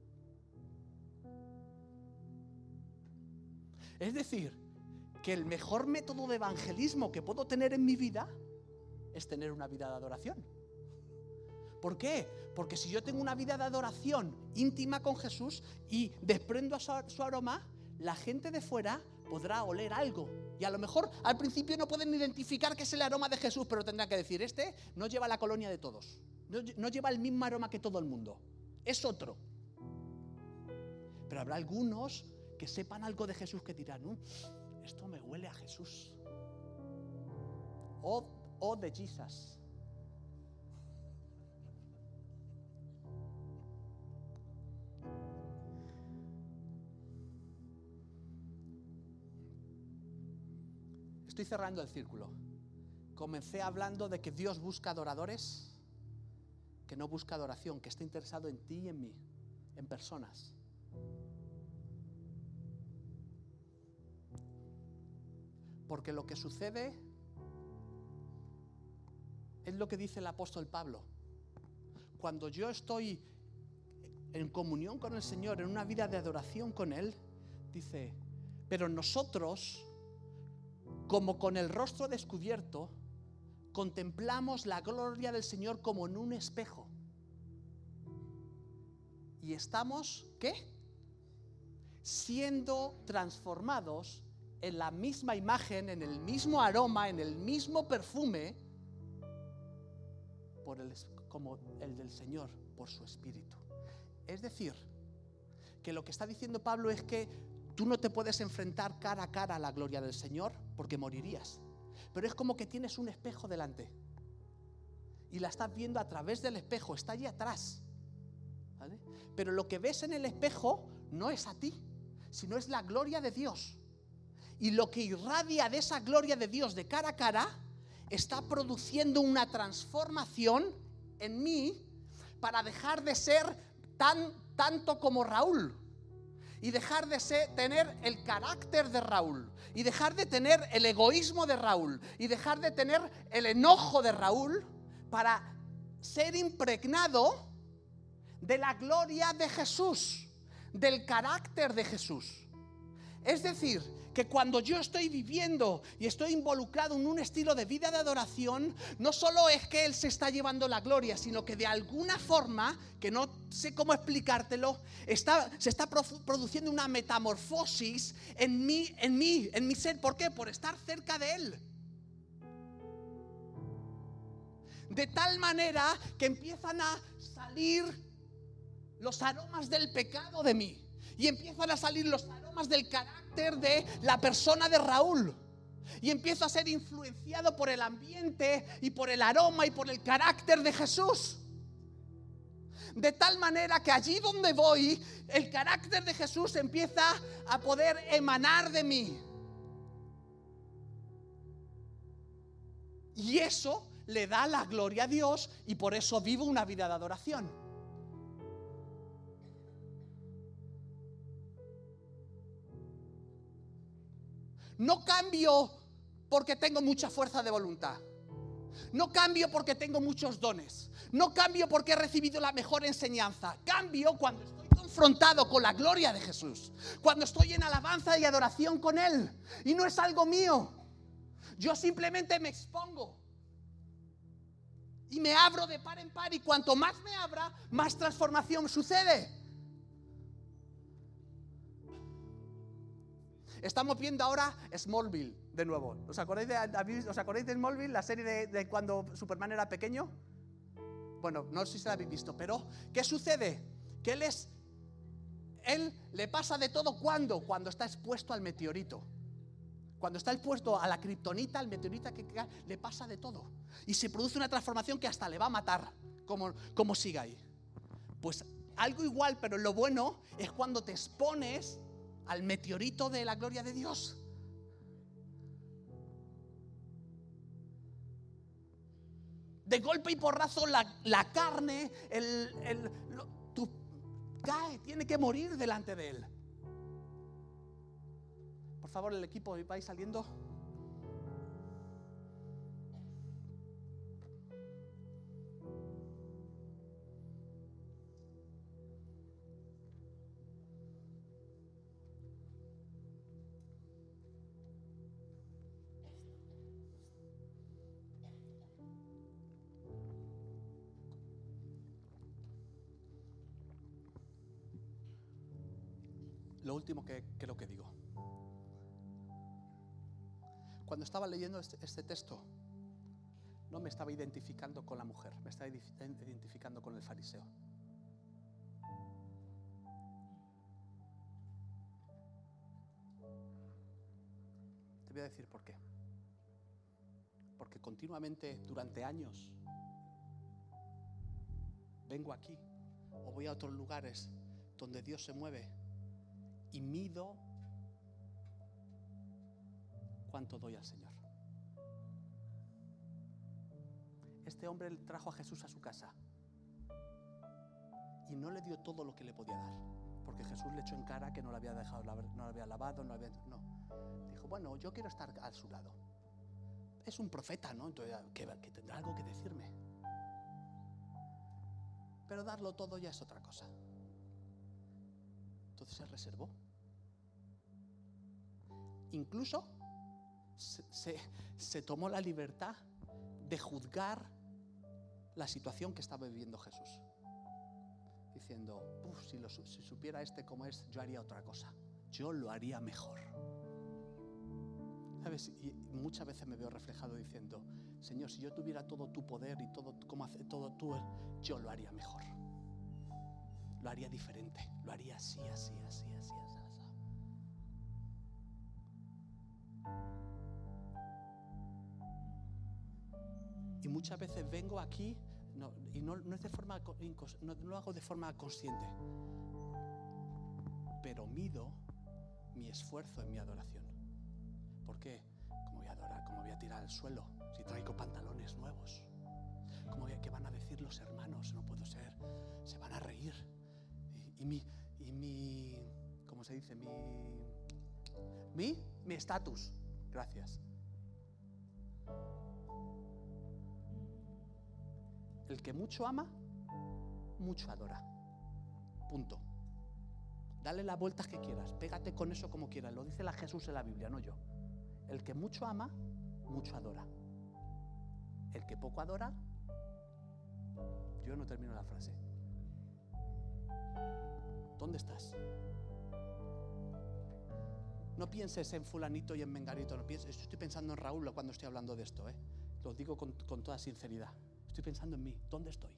Speaker 1: Es decir, que el mejor método de evangelismo que puedo tener en mi vida es tener una vida de adoración. ¿Por qué? Porque si yo tengo una vida de adoración íntima con Jesús y desprendo su, su aroma, la gente de fuera podrá oler algo. Y a lo mejor al principio no pueden identificar que es el aroma de Jesús, pero tendrán que decir, este no lleva la colonia de todos. No, no lleva el mismo aroma que todo el mundo. Es otro. Pero habrá algunos que sepan algo de Jesús que dirán, "Uh, esto me huele a Jesús. O, o de Jesus. Estoy cerrando el círculo. Comencé hablando de que Dios busca adoradores, que no busca adoración, que está interesado en ti y en mí, en personas. Porque lo que sucede es lo que dice el apóstol Pablo. Cuando yo estoy en comunión con el Señor, en una vida de adoración con Él, dice, pero nosotros, como con el rostro descubierto, contemplamos la gloria del Señor como en un espejo. Y estamos, ¿qué? Siendo transformados en la misma imagen, en el mismo aroma, en el mismo perfume, por el, como el del Señor, por su Espíritu. Es decir, que lo que está diciendo Pablo es que tú no te puedes enfrentar cara a cara a la gloria del Señor porque morirías. Pero es como que tienes un espejo delante y la estás viendo a través del espejo, está allí atrás, ¿vale? Pero lo que ves en el espejo no es a ti, sino es la gloria de Dios. Y lo que irradia de esa gloria de Dios de cara a cara está produciendo una transformación en mí para dejar de ser tan, tanto como Raúl. Y dejar de ser, tener el carácter de Raúl. Y dejar de tener el egoísmo de Raúl. Y dejar de tener el enojo de Raúl. Para ser impregnado de la gloria de Jesús. Del carácter de Jesús. Es decir, que cuando yo estoy viviendo y estoy involucrado en un estilo de vida de adoración, no solo es que Él se está llevando la gloria, sino que de alguna forma, que no sé cómo explicártelo, está, se está produciendo una metamorfosis en mí, en mí, en mi ser. ¿Por qué? Por estar cerca de Él. De tal manera que empiezan a salir los aromas del pecado de mí. Y empiezan a salir los aromas del carácter de la persona de Raúl. Y empiezo a ser influenciado por el ambiente y por el aroma y por el carácter de Jesús. De tal manera que allí donde voy, el carácter de Jesús empieza a poder emanar de mí. Y eso le da la gloria a Dios y por eso vivo una vida de adoración. No cambio porque tengo mucha fuerza de voluntad. No cambio porque tengo muchos dones. No cambio porque he recibido la mejor enseñanza. Cambio cuando estoy confrontado con la gloria de Jesús. Cuando estoy en alabanza y adoración con Él. Y no es algo mío. Yo simplemente me expongo. Y me abro de par en par. Y cuanto más me abra, más transformación sucede. Estamos viendo ahora Smallville de nuevo. ¿Os acordáis de, ¿os acordáis de Smallville, la serie de, de cuando Superman era pequeño? Bueno, no sé si la habéis visto, pero ¿qué sucede? Que él es, él le pasa de todo. ¿Cuándo? Cuando está expuesto al meteorito. Cuando está expuesto a la kriptonita, al meteorito que cae, le pasa de todo. Y se produce una transformación que hasta le va a matar, como, como siga ahí. Pues algo igual, pero lo bueno es cuando te expones al meteorito de la gloria de Dios. De golpe y porrazo la, la carne, el, el, lo, tu, cae, tiene que morir delante de Él. Por favor, el equipo, vais saliendo. Lo último que creo que digo. Cuando estaba leyendo este, este texto, no me estaba identificando con la mujer, me estaba identificando con el fariseo. Te voy a decir por qué. Porque continuamente, durante años, vengo aquí o voy a otros lugares donde Dios se mueve y mido cuánto doy al Señor. Este hombre trajo a Jesús a su casa y no le dio todo lo que le podía dar, porque Jesús le echó en cara que no le había dejado, no le había lavado, no, había, no. Dijo, bueno, yo quiero estar a su lado. Es un profeta, ¿no? Entonces, que, que tendrá algo que decirme. Pero darlo todo ya es otra cosa. Entonces se reservó. Incluso se, se, se tomó la libertad de juzgar la situación que estaba viviendo Jesús. Diciendo, uff, si, lo, si supiera este cómo es, yo haría otra cosa. Yo lo haría mejor. ¿Sabes? Y muchas veces me veo reflejado diciendo, Señor, si yo tuviera todo tu poder y todo, como hace, todo tú, yo lo haría mejor. Lo haría diferente. Lo haría así, así, así, así, así, así. Y muchas veces vengo aquí, no, y no, no es de forma, no, no lo hago de forma consciente, pero mido mi esfuerzo en mi adoración. ¿Por qué? ¿Cómo voy a adorar? ¿Cómo voy a tirar al suelo si traigo pantalones nuevos? ¿Cómo voy a, ¿Qué van a decir los hermanos? No puedo ser. Se van a reír. Y, y mi, y mi, ¿cómo se dice? Mi, mi, mi estatus. Gracias. El que mucho ama, mucho adora. Punto. Dale las vueltas que quieras. Pégate con eso como quieras. Lo dice la Jesús en la Biblia, no yo. El que mucho ama, mucho adora. El que poco adora, yo no termino la frase. ¿Dónde estás? No pienses en fulanito y en menganito, no pienses. Estoy pensando en Raúl cuando estoy hablando de esto, ¿eh? Lo digo con, con toda sinceridad. Estoy pensando en mí. ¿Dónde estoy?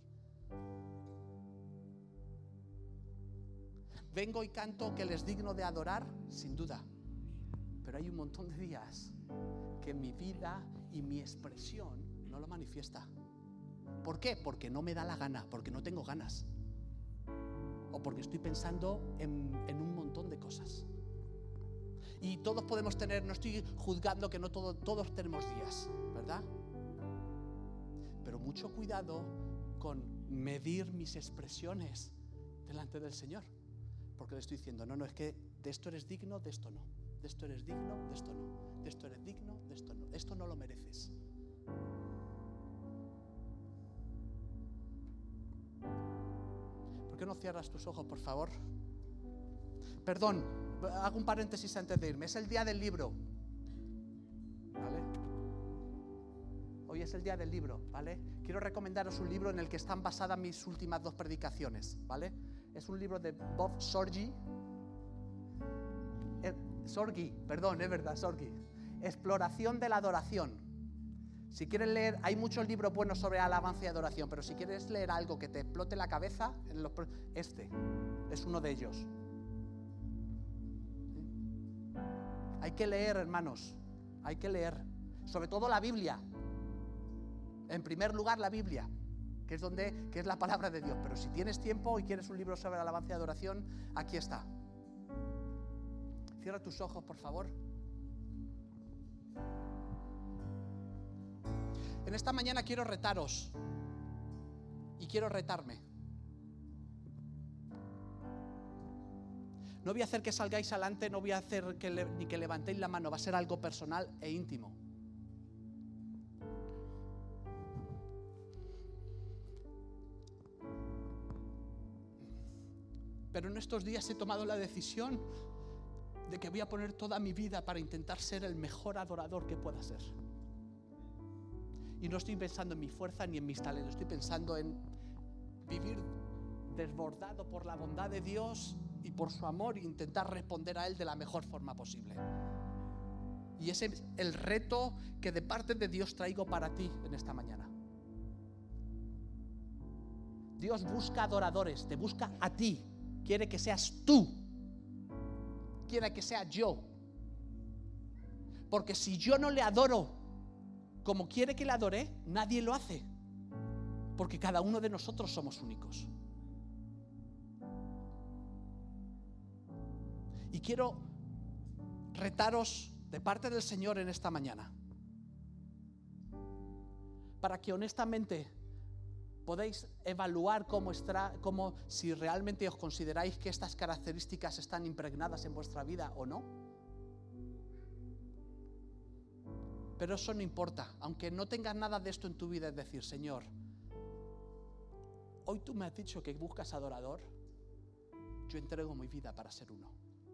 Speaker 1: Vengo y canto que les digno de adorar, sin duda. Pero hay un montón de días que mi vida y mi expresión no lo manifiesta. ¿Por qué? Porque no me da la gana, porque no tengo ganas. O porque estoy pensando en, en un montón de cosas. Y todos podemos tener, no estoy juzgando que no todo, todos tenemos días, ¿verdad? Pero mucho cuidado con medir mis expresiones delante del Señor. Porque le estoy diciendo, no, no, es que de esto eres digno, de esto no. De esto eres digno, de esto no. De esto eres digno, de esto no. Esto no lo mereces. ¿Por qué no cierras tus ojos, por favor? Perdón, hago un paréntesis antes de irme. Es el día del libro. ¿Vale? Hoy es el día del libro, ¿vale? Quiero recomendaros un libro en el que están basadas mis últimas dos predicaciones, ¿vale? Es un libro de Bob Sorgi. Eh, Sorgi, perdón, es verdad, Sorgi. Exploración de la adoración. Si quieres leer, hay muchos libros buenos sobre alabanza y adoración, pero si quieres leer algo que te explote la cabeza, este es uno de ellos. ¿Sí? Hay que leer, hermanos, hay que leer, sobre todo la Biblia. En primer lugar, la Biblia, que es donde, que es la palabra de Dios. Pero si tienes tiempo y quieres un libro sobre alabanza y adoración, aquí está. Cierra tus ojos, por favor. En esta mañana quiero retaros y quiero retarme. No voy a hacer que salgáis adelante, no voy a hacer que le, ni que levantéis la mano, va a ser algo personal e íntimo. Pero en estos días he tomado la decisión de que voy a poner toda mi vida para intentar ser el mejor adorador que pueda ser. Y no estoy pensando en mi fuerza ni en mis talentos, estoy pensando en vivir desbordado por la bondad de Dios y y por su amor intentar responder a Él de la mejor forma posible. Y ese es el reto que de parte de Dios traigo para ti en esta mañana. Dios busca adoradores, te busca a ti. Quiere que seas tú. Quiere que sea yo. Porque si yo no le adoro como quiere que le adore, nadie lo hace. Porque cada uno de nosotros somos únicos. Y quiero retaros de parte del Señor en esta mañana, para que honestamente podéis evaluar cómo está, cómo, si realmente os consideráis que estas características están impregnadas en vuestra vida o no. Pero eso no importa, aunque no tengas nada de esto en tu vida, es decir, Señor, hoy tú me has dicho que buscas adorador, yo entrego mi vida para ser uno.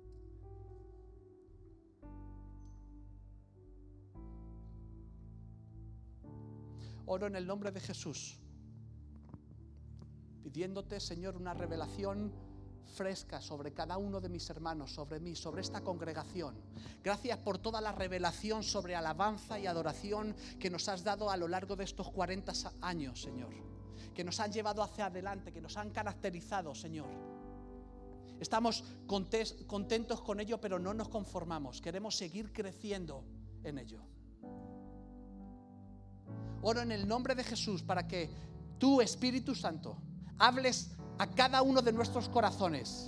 Speaker 1: Oro en el nombre de Jesús, pidiéndote, Señor, una revelación fresca sobre cada uno de mis hermanos, sobre mí, sobre esta congregación. Gracias por toda la revelación sobre alabanza y adoración que nos has dado a lo largo de estos cuarenta años, Señor, que nos han llevado hacia adelante, que nos han caracterizado, Señor. Estamos contentos con ello, pero no nos conformamos. Queremos seguir creciendo en ello. Oro en el nombre de Jesús para que tú, Espíritu Santo, hables a cada uno de nuestros corazones,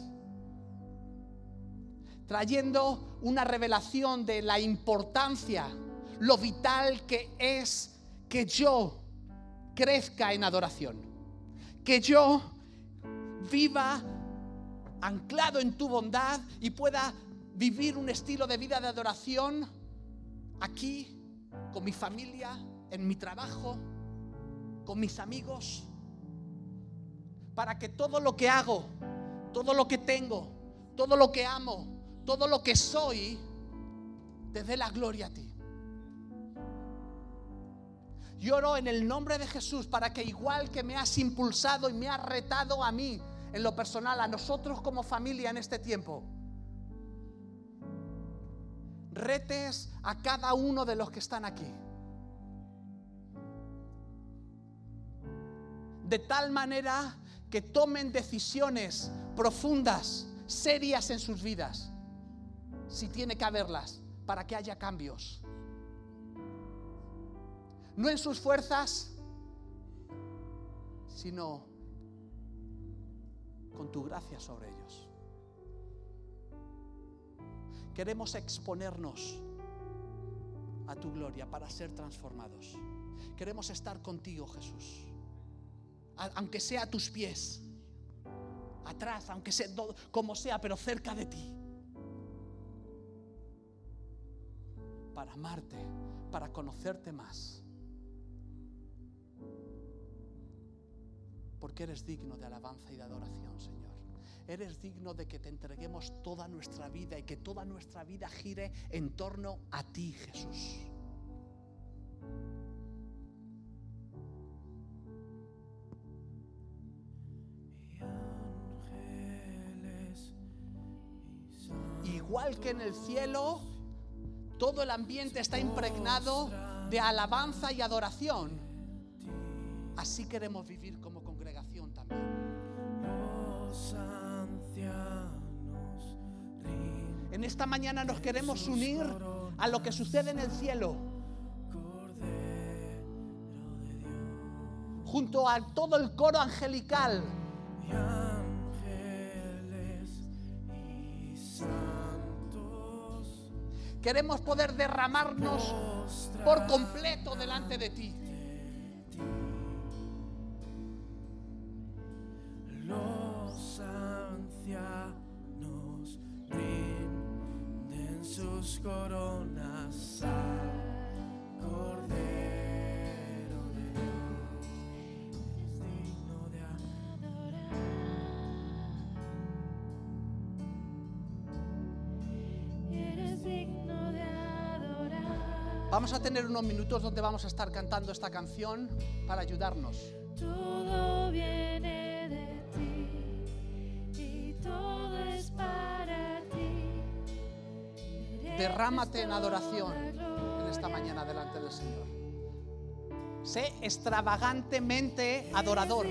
Speaker 1: trayendo una revelación de la importancia, lo vital que es que yo crezca en adoración, que yo viva anclado en tu bondad y pueda vivir un estilo de vida de adoración aquí, con mi familia, en mi trabajo, con mis amigos, para que todo lo que hago, todo lo que tengo, todo lo que amo, todo lo que soy, te dé la gloria a ti. Yo oro en el nombre de Jesús para que, igual que me has impulsado y me has retado a mí en lo personal, a nosotros como familia en este tiempo, retes a cada uno de los que están aquí, de tal manera que tomen decisiones profundas, serias en sus vidas, si tiene que haberlas, para que haya cambios. No en sus fuerzas, sino con tu gracia sobre ellos. Queremos exponernos a tu gloria para ser transformados. Queremos estar contigo, Jesús. Aunque sea a tus pies, atrás, aunque sea como sea, pero cerca de ti, para amarte, para conocerte más, porque eres digno de alabanza y de adoración, Señor. Eres digno de que te entreguemos toda nuestra vida y que toda nuestra vida gire en torno a ti, Jesús. Igual que en el cielo, todo el ambiente está impregnado de alabanza y adoración. Así queremos vivir como congregación también.
Speaker 2: Los ancianos ríen.
Speaker 1: En esta mañana nos queremos unir a lo que sucede en el cielo, junto a todo el coro angelical.
Speaker 2: Y ángeles y santos.
Speaker 1: Queremos poder derramarnos por completo delante de ti.
Speaker 2: Los ancianos rinden sus coronas al Cordero de Dios. Es digno de adorar. Eres digno de adorar.
Speaker 1: Vamos a tener unos minutos donde vamos a estar cantando esta canción para ayudarnos.
Speaker 2: Todo viene de ti y todo es para
Speaker 1: Derrámate en adoración en esta mañana delante del Señor. Sé extravagantemente adorador.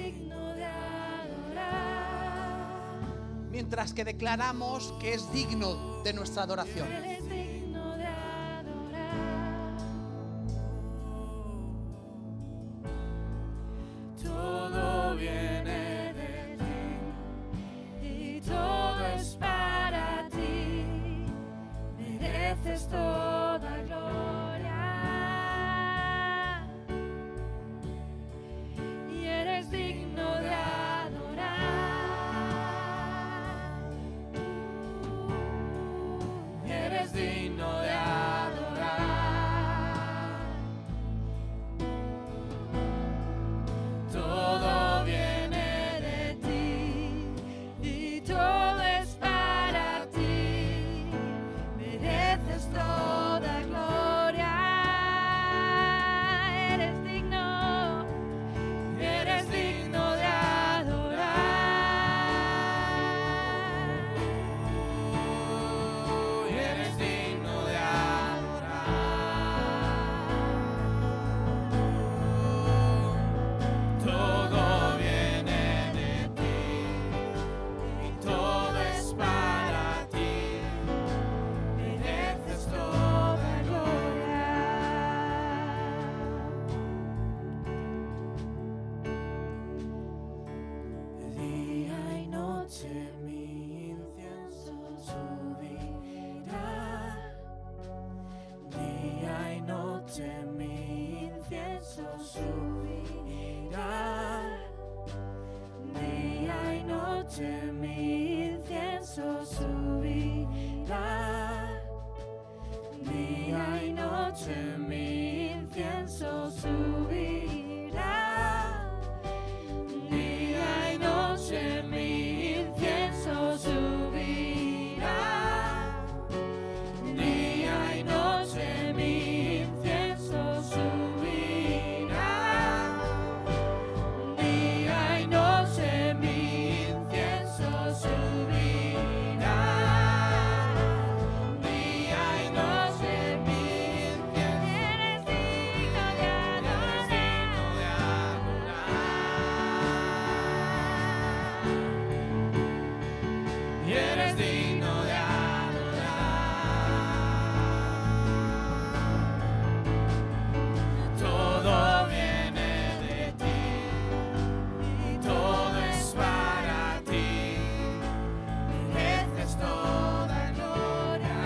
Speaker 1: Mientras que declaramos que es digno de nuestra adoración.
Speaker 2: Todo viene de ti y todo es para ti. Mereces toda gloria y eres digno de adorar. Eres digno de adorar. Todo viene de ti y todo es para ti. Mereces toda gloria. Eres digno, eres digno de adorar. Eres digno de adorar. Todo viene de ti y todo es para ti. Mereces toda gloria. Día y noche mi incienso subirá. Día y noche mi incienso subirá. Día y noche mi incienso subirá. Día y noche mi incienso subirá. Día y noche mi incienso subirá. Día y noche mi incienso subirá. Día y noche mi incienso subirá. Día y noche mi incienso. Eres digno de adorar. Eres digno de adorar. Todo viene de ti y todo es para ti. Mereces toda gloria.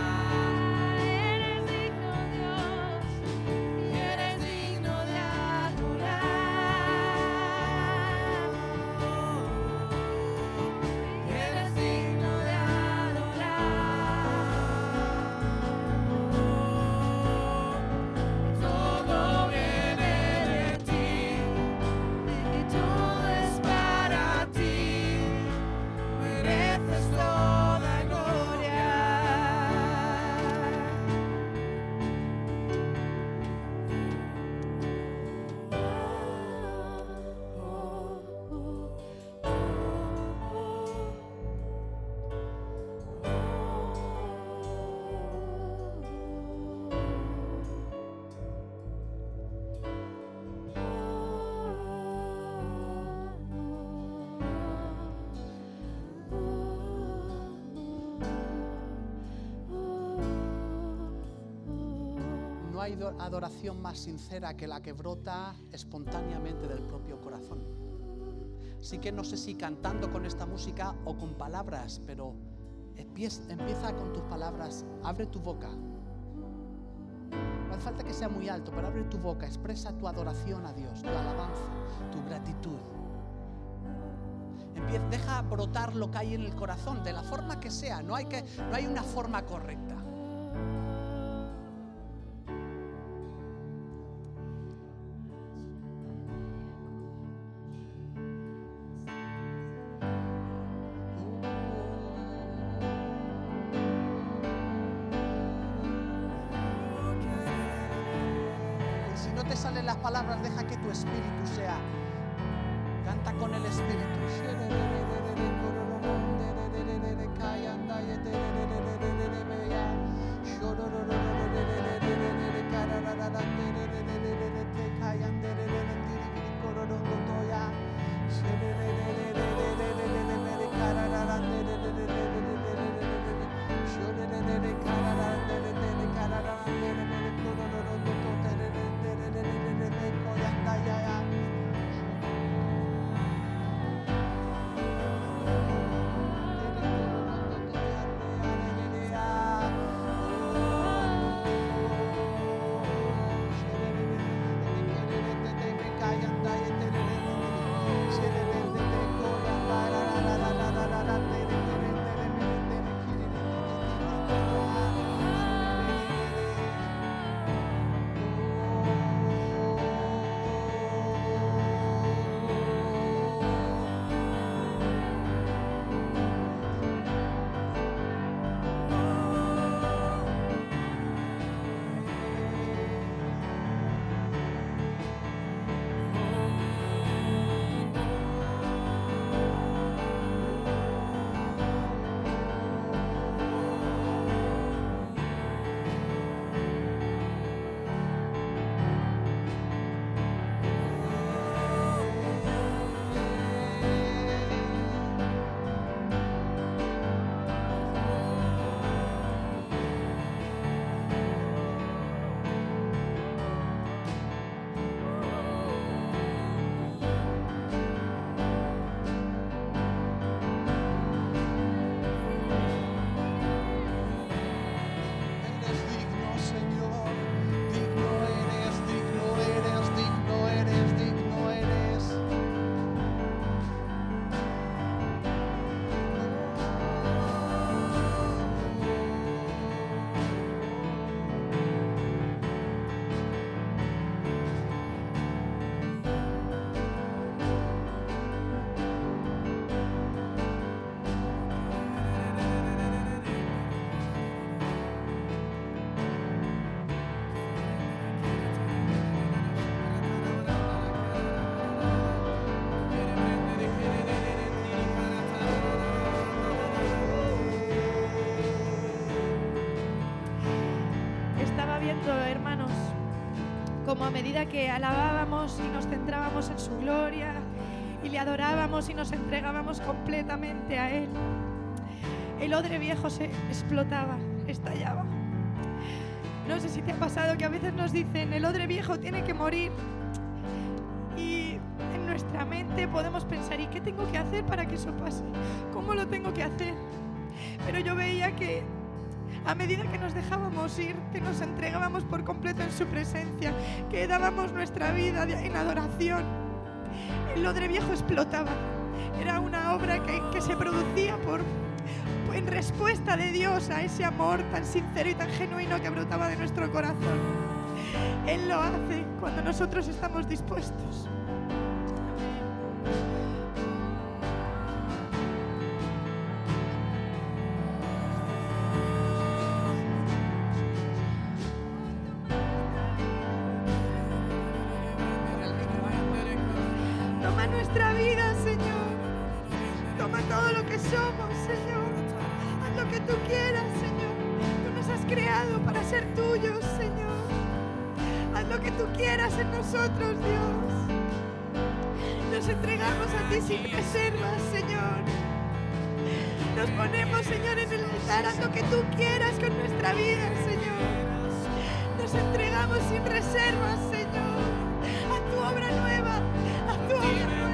Speaker 2: Eres digno, Dios, y eres digno de adorar. Eres digno de adorar. Todo viene de ti y todo es para ti. Mereces toda gloria.
Speaker 1: No hay do- adoración más sincera que la que brota espontáneamente del propio corazón. Así que no sé si cantando con esta música o con palabras, pero empieza, empieza con tus palabras, abre tu boca. No hace falta que sea muy alto, pero abre tu boca, expresa tu adoración a Dios, tu alabanza, tu gratitud. Empieza, deja brotar lo que hay en el corazón, de la forma que sea, no hay, que, no hay una forma correcta. Y si no te salen las palabras, deja que tu espíritu sea. Canta con el espíritu.
Speaker 2: como a medida que alabábamos y nos centrábamos en su gloria y le adorábamos y nos entregábamos completamente a Él, el odre viejo se explotaba, estallaba. No sé si te ha pasado que a veces nos dicen el odre viejo tiene que morir y en nuestra mente podemos pensar, ¿y qué tengo que hacer para que eso pase? ¿Cómo lo tengo que hacer? Pero yo veía que a medida que nos dejábamos ir, que nos entregábamos por completo en su presencia, que dábamos nuestra vida en adoración, el odre viejo explotaba. Era una obra que, que se producía por, en respuesta de Dios a ese amor tan sincero y tan genuino que brotaba de nuestro corazón. Él lo hace cuando nosotros estamos dispuestos. Toma nuestra vida, Señor. Toma todo lo que somos, Señor. Haz lo que tú quieras, Señor. Tú nos has creado para ser tuyos, Señor. Haz lo que tú quieras en nosotros, Dios. Nos entregamos a ti sin reservas, Señor. Nos ponemos, Señor, en el altar. Haz lo que tú quieras con nuestra vida, Señor. Nos entregamos sin reservas, Señor. A tu obra nueva, a tu obra nueva.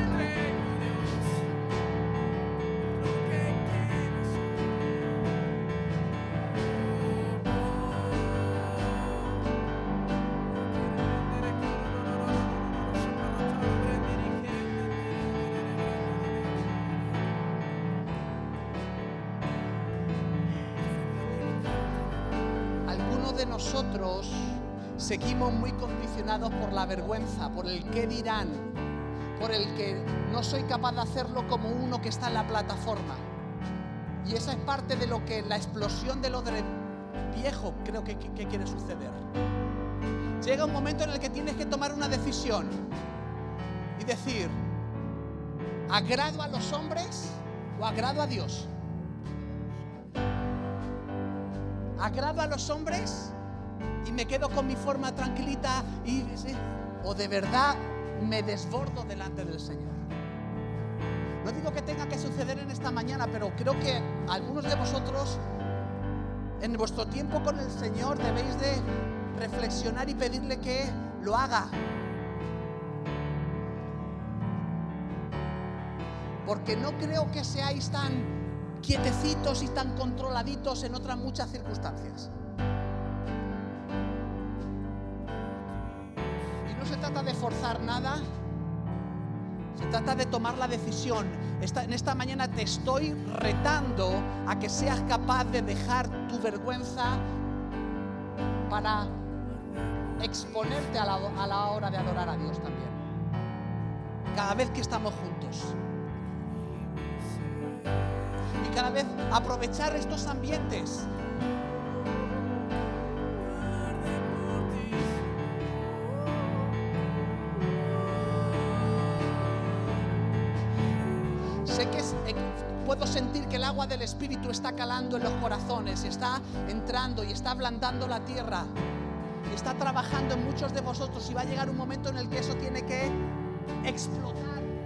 Speaker 1: De nosotros seguimos muy condicionados por la vergüenza, por el qué dirán, por el que no soy capaz de hacerlo como uno que está en la plataforma. Y esa es parte de lo que la explosión del odre viejo creo que, que, que quiere suceder. Llega un momento en el que tienes que tomar una decisión y decir, ¿agrado a los hombres o agrado a Dios? ¿Agrado a los hombres y me quedo con mi forma tranquilita y, ¿sí? o de verdad me desbordo delante del Señor? No digo que tenga que suceder en esta mañana, pero creo que algunos de vosotros en vuestro tiempo con el Señor debéis de reflexionar y pedirle que lo haga. Porque no creo que seáis tan quietecitos y tan controladitos en otras muchas circunstancias. Y no se trata de forzar nada, se trata de tomar la decisión. Esta, en esta mañana te estoy retando a que seas capaz de dejar tu vergüenza para exponerte a la, a la hora de adorar a Dios también. Cada vez que estamos juntos. Y cada vez aprovechar estos ambientes. Sé que es, eh, puedo sentir que el agua del Espíritu está calando en los corazones, está entrando y está ablandando la tierra. Y está trabajando en muchos de vosotros y va a llegar un momento en el que eso tiene que explotar.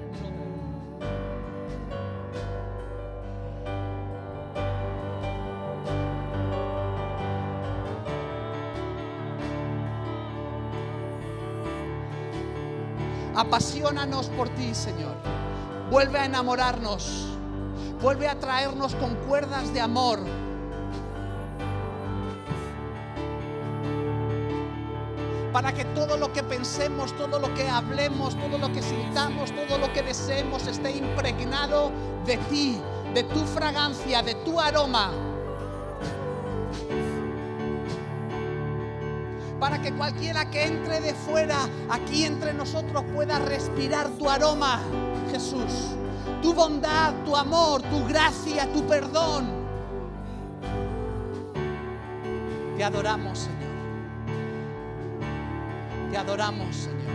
Speaker 1: Apasionanos por ti, Señor. Vuelve a enamorarnos. Vuelve a traernos con cuerdas de amor. Para que todo lo que pensemos, todo lo que hablemos, todo lo que sintamos, todo lo que deseemos esté impregnado de ti, de tu fragancia, de tu aroma. Para que cualquiera que entre de fuera, aquí entre nosotros, pueda respirar tu aroma, Jesús. Tu bondad, tu amor, tu gracia, tu perdón. Te adoramos, Señor. Te adoramos, Señor.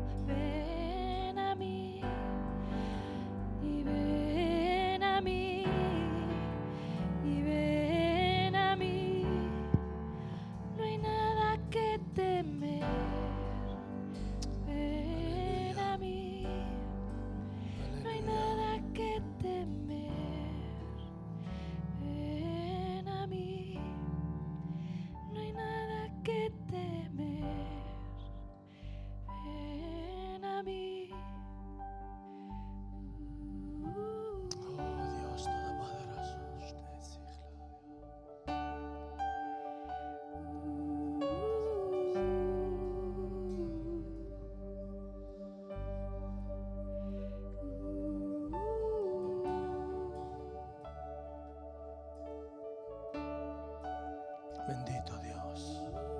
Speaker 2: ven a mí, y ven a mí, y ven a mí. No hay nada que temer. Ven a mí, no hay nada que temer. Ven a mí, no hay nada que temer. Ven a mí.
Speaker 4: Oh Dios Todopoderoso, usted es bendito Dios.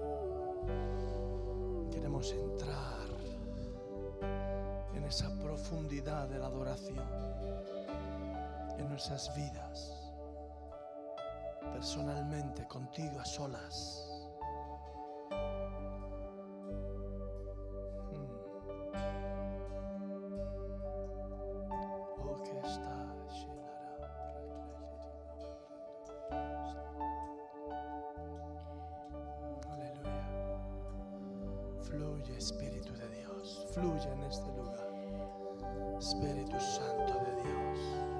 Speaker 4: Queremos entrar en esa profundidad de la adoración en nuestras vidas, personalmente, contigo, a solas. Mm. Oh, que está aleluya. Fluye, Espíritu de Dios, fluye en este lugar. Espíritu Santo de Dios.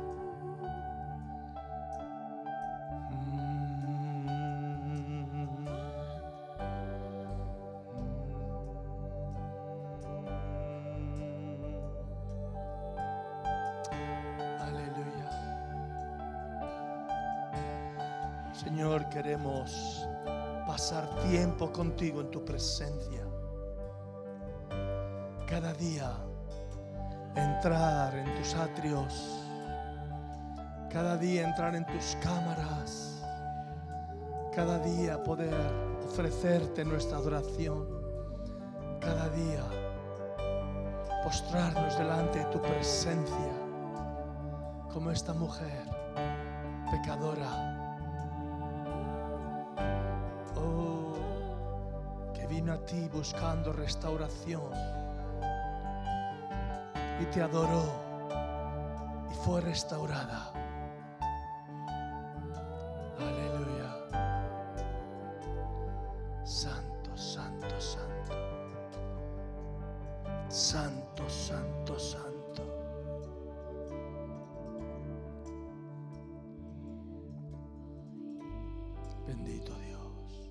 Speaker 4: Mm. Aleluya. Señor, queremos pasar tiempo contigo en tu presencia. Cada día entrar en tus atrios, cada día entrar en tus cámaras, cada día poder ofrecerte nuestra adoración, cada día postrarnos delante de tu presencia como esta mujer pecadora, oh, que vino a ti buscando restauración y te adoró y fue restaurada. Aleluya. Santo, santo, santo. Santo, santo, santo. Bendito Dios.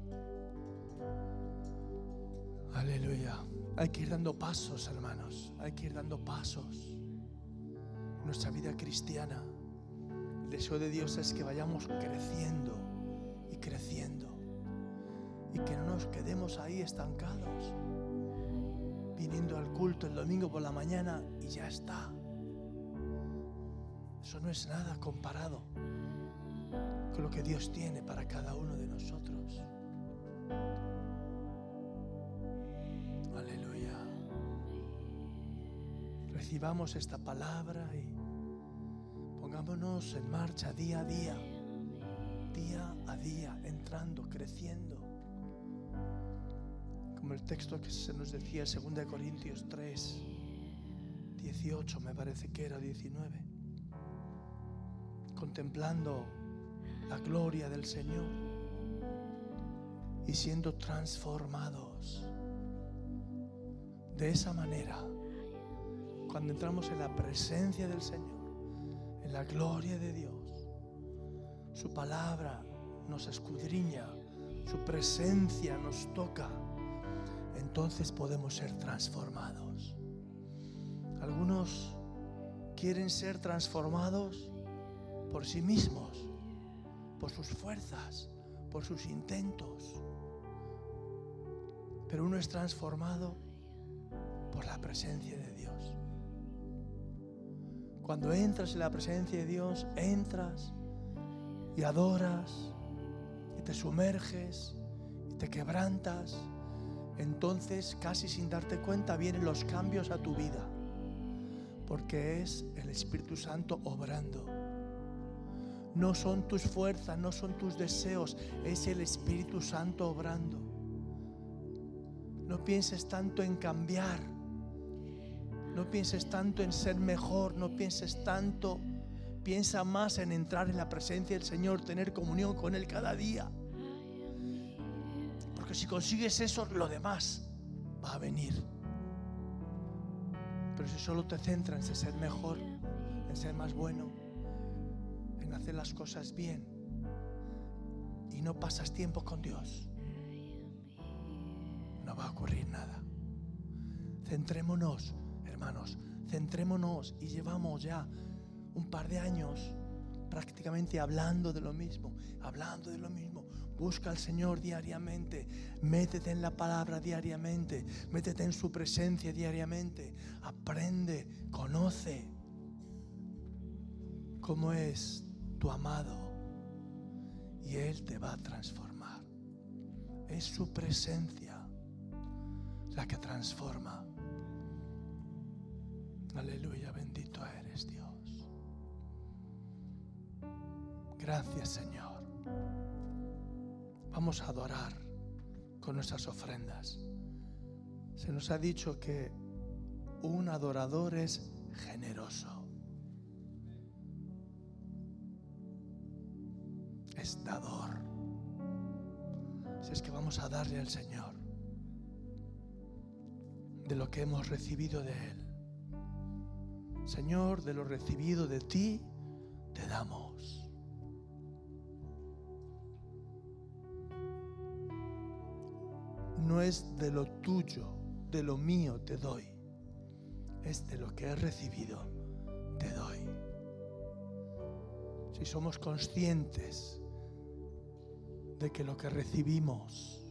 Speaker 4: Aleluya. Hay que ir dando pasos, hermanos. Hay que ir dando pasos en nuestra vida cristiana. El deseo de Dios es que vayamos creciendo y creciendo y que no nos quedemos ahí estancados, viniendo al culto el domingo por la mañana y ya está. Eso no es nada comparado con lo que Dios tiene para cada uno de nosotros. Recibamos esta palabra y pongámonos en marcha día a día, día a día, entrando, creciendo. Como el texto que se nos decía en segunda de Corintios tres, dieciocho, me parece que era diecinueve. Contemplando la gloria del Señor y siendo transformados. De esa manera, cuando entramos en la presencia del Señor, en la gloria de Dios, su palabra nos escudriña, su presencia nos toca, entonces podemos ser transformados. Algunos quieren ser transformados por sí mismos, por sus fuerzas, por sus intentos, pero uno es transformado por la presencia de Dios. Cuando entras en la presencia de Dios, entras y adoras y te sumerges y te quebrantas, entonces casi sin darte cuenta vienen los cambios a tu vida, porque es el Espíritu Santo obrando. No son tus fuerzas, no son tus deseos, es el Espíritu Santo obrando. No pienses tanto en cambiar, No pienses tanto en ser mejor, no pienses tanto, piensa más en entrar en la presencia del Señor, tener comunión con Él cada día. Porque si consigues eso, lo demás va a venir. Pero si solo te centras en ser mejor, en ser más bueno, en hacer las cosas bien, y no pasas tiempo con Dios, no va a ocurrir nada. Centrémonos, hermanos, centrémonos, y llevamos ya un par de años prácticamente hablando de lo mismo, hablando de lo mismo. Busca al Señor diariamente, métete en la palabra diariamente, métete en su presencia diariamente, aprende, conoce cómo es tu amado y Él te va a transformar. Es su presencia la que transforma. Aleluya, bendito eres, Dios. Gracias, Señor. Vamos a adorar con nuestras ofrendas. Se nos ha dicho que un adorador es generoso, es dador. Así es que vamos a darle al Señor de lo que hemos recibido de Él. Señor, de lo recibido de ti, te damos. No es de lo tuyo, de lo mío te doy. Es de lo que he recibido, te doy. Si somos conscientes de que lo que recibimos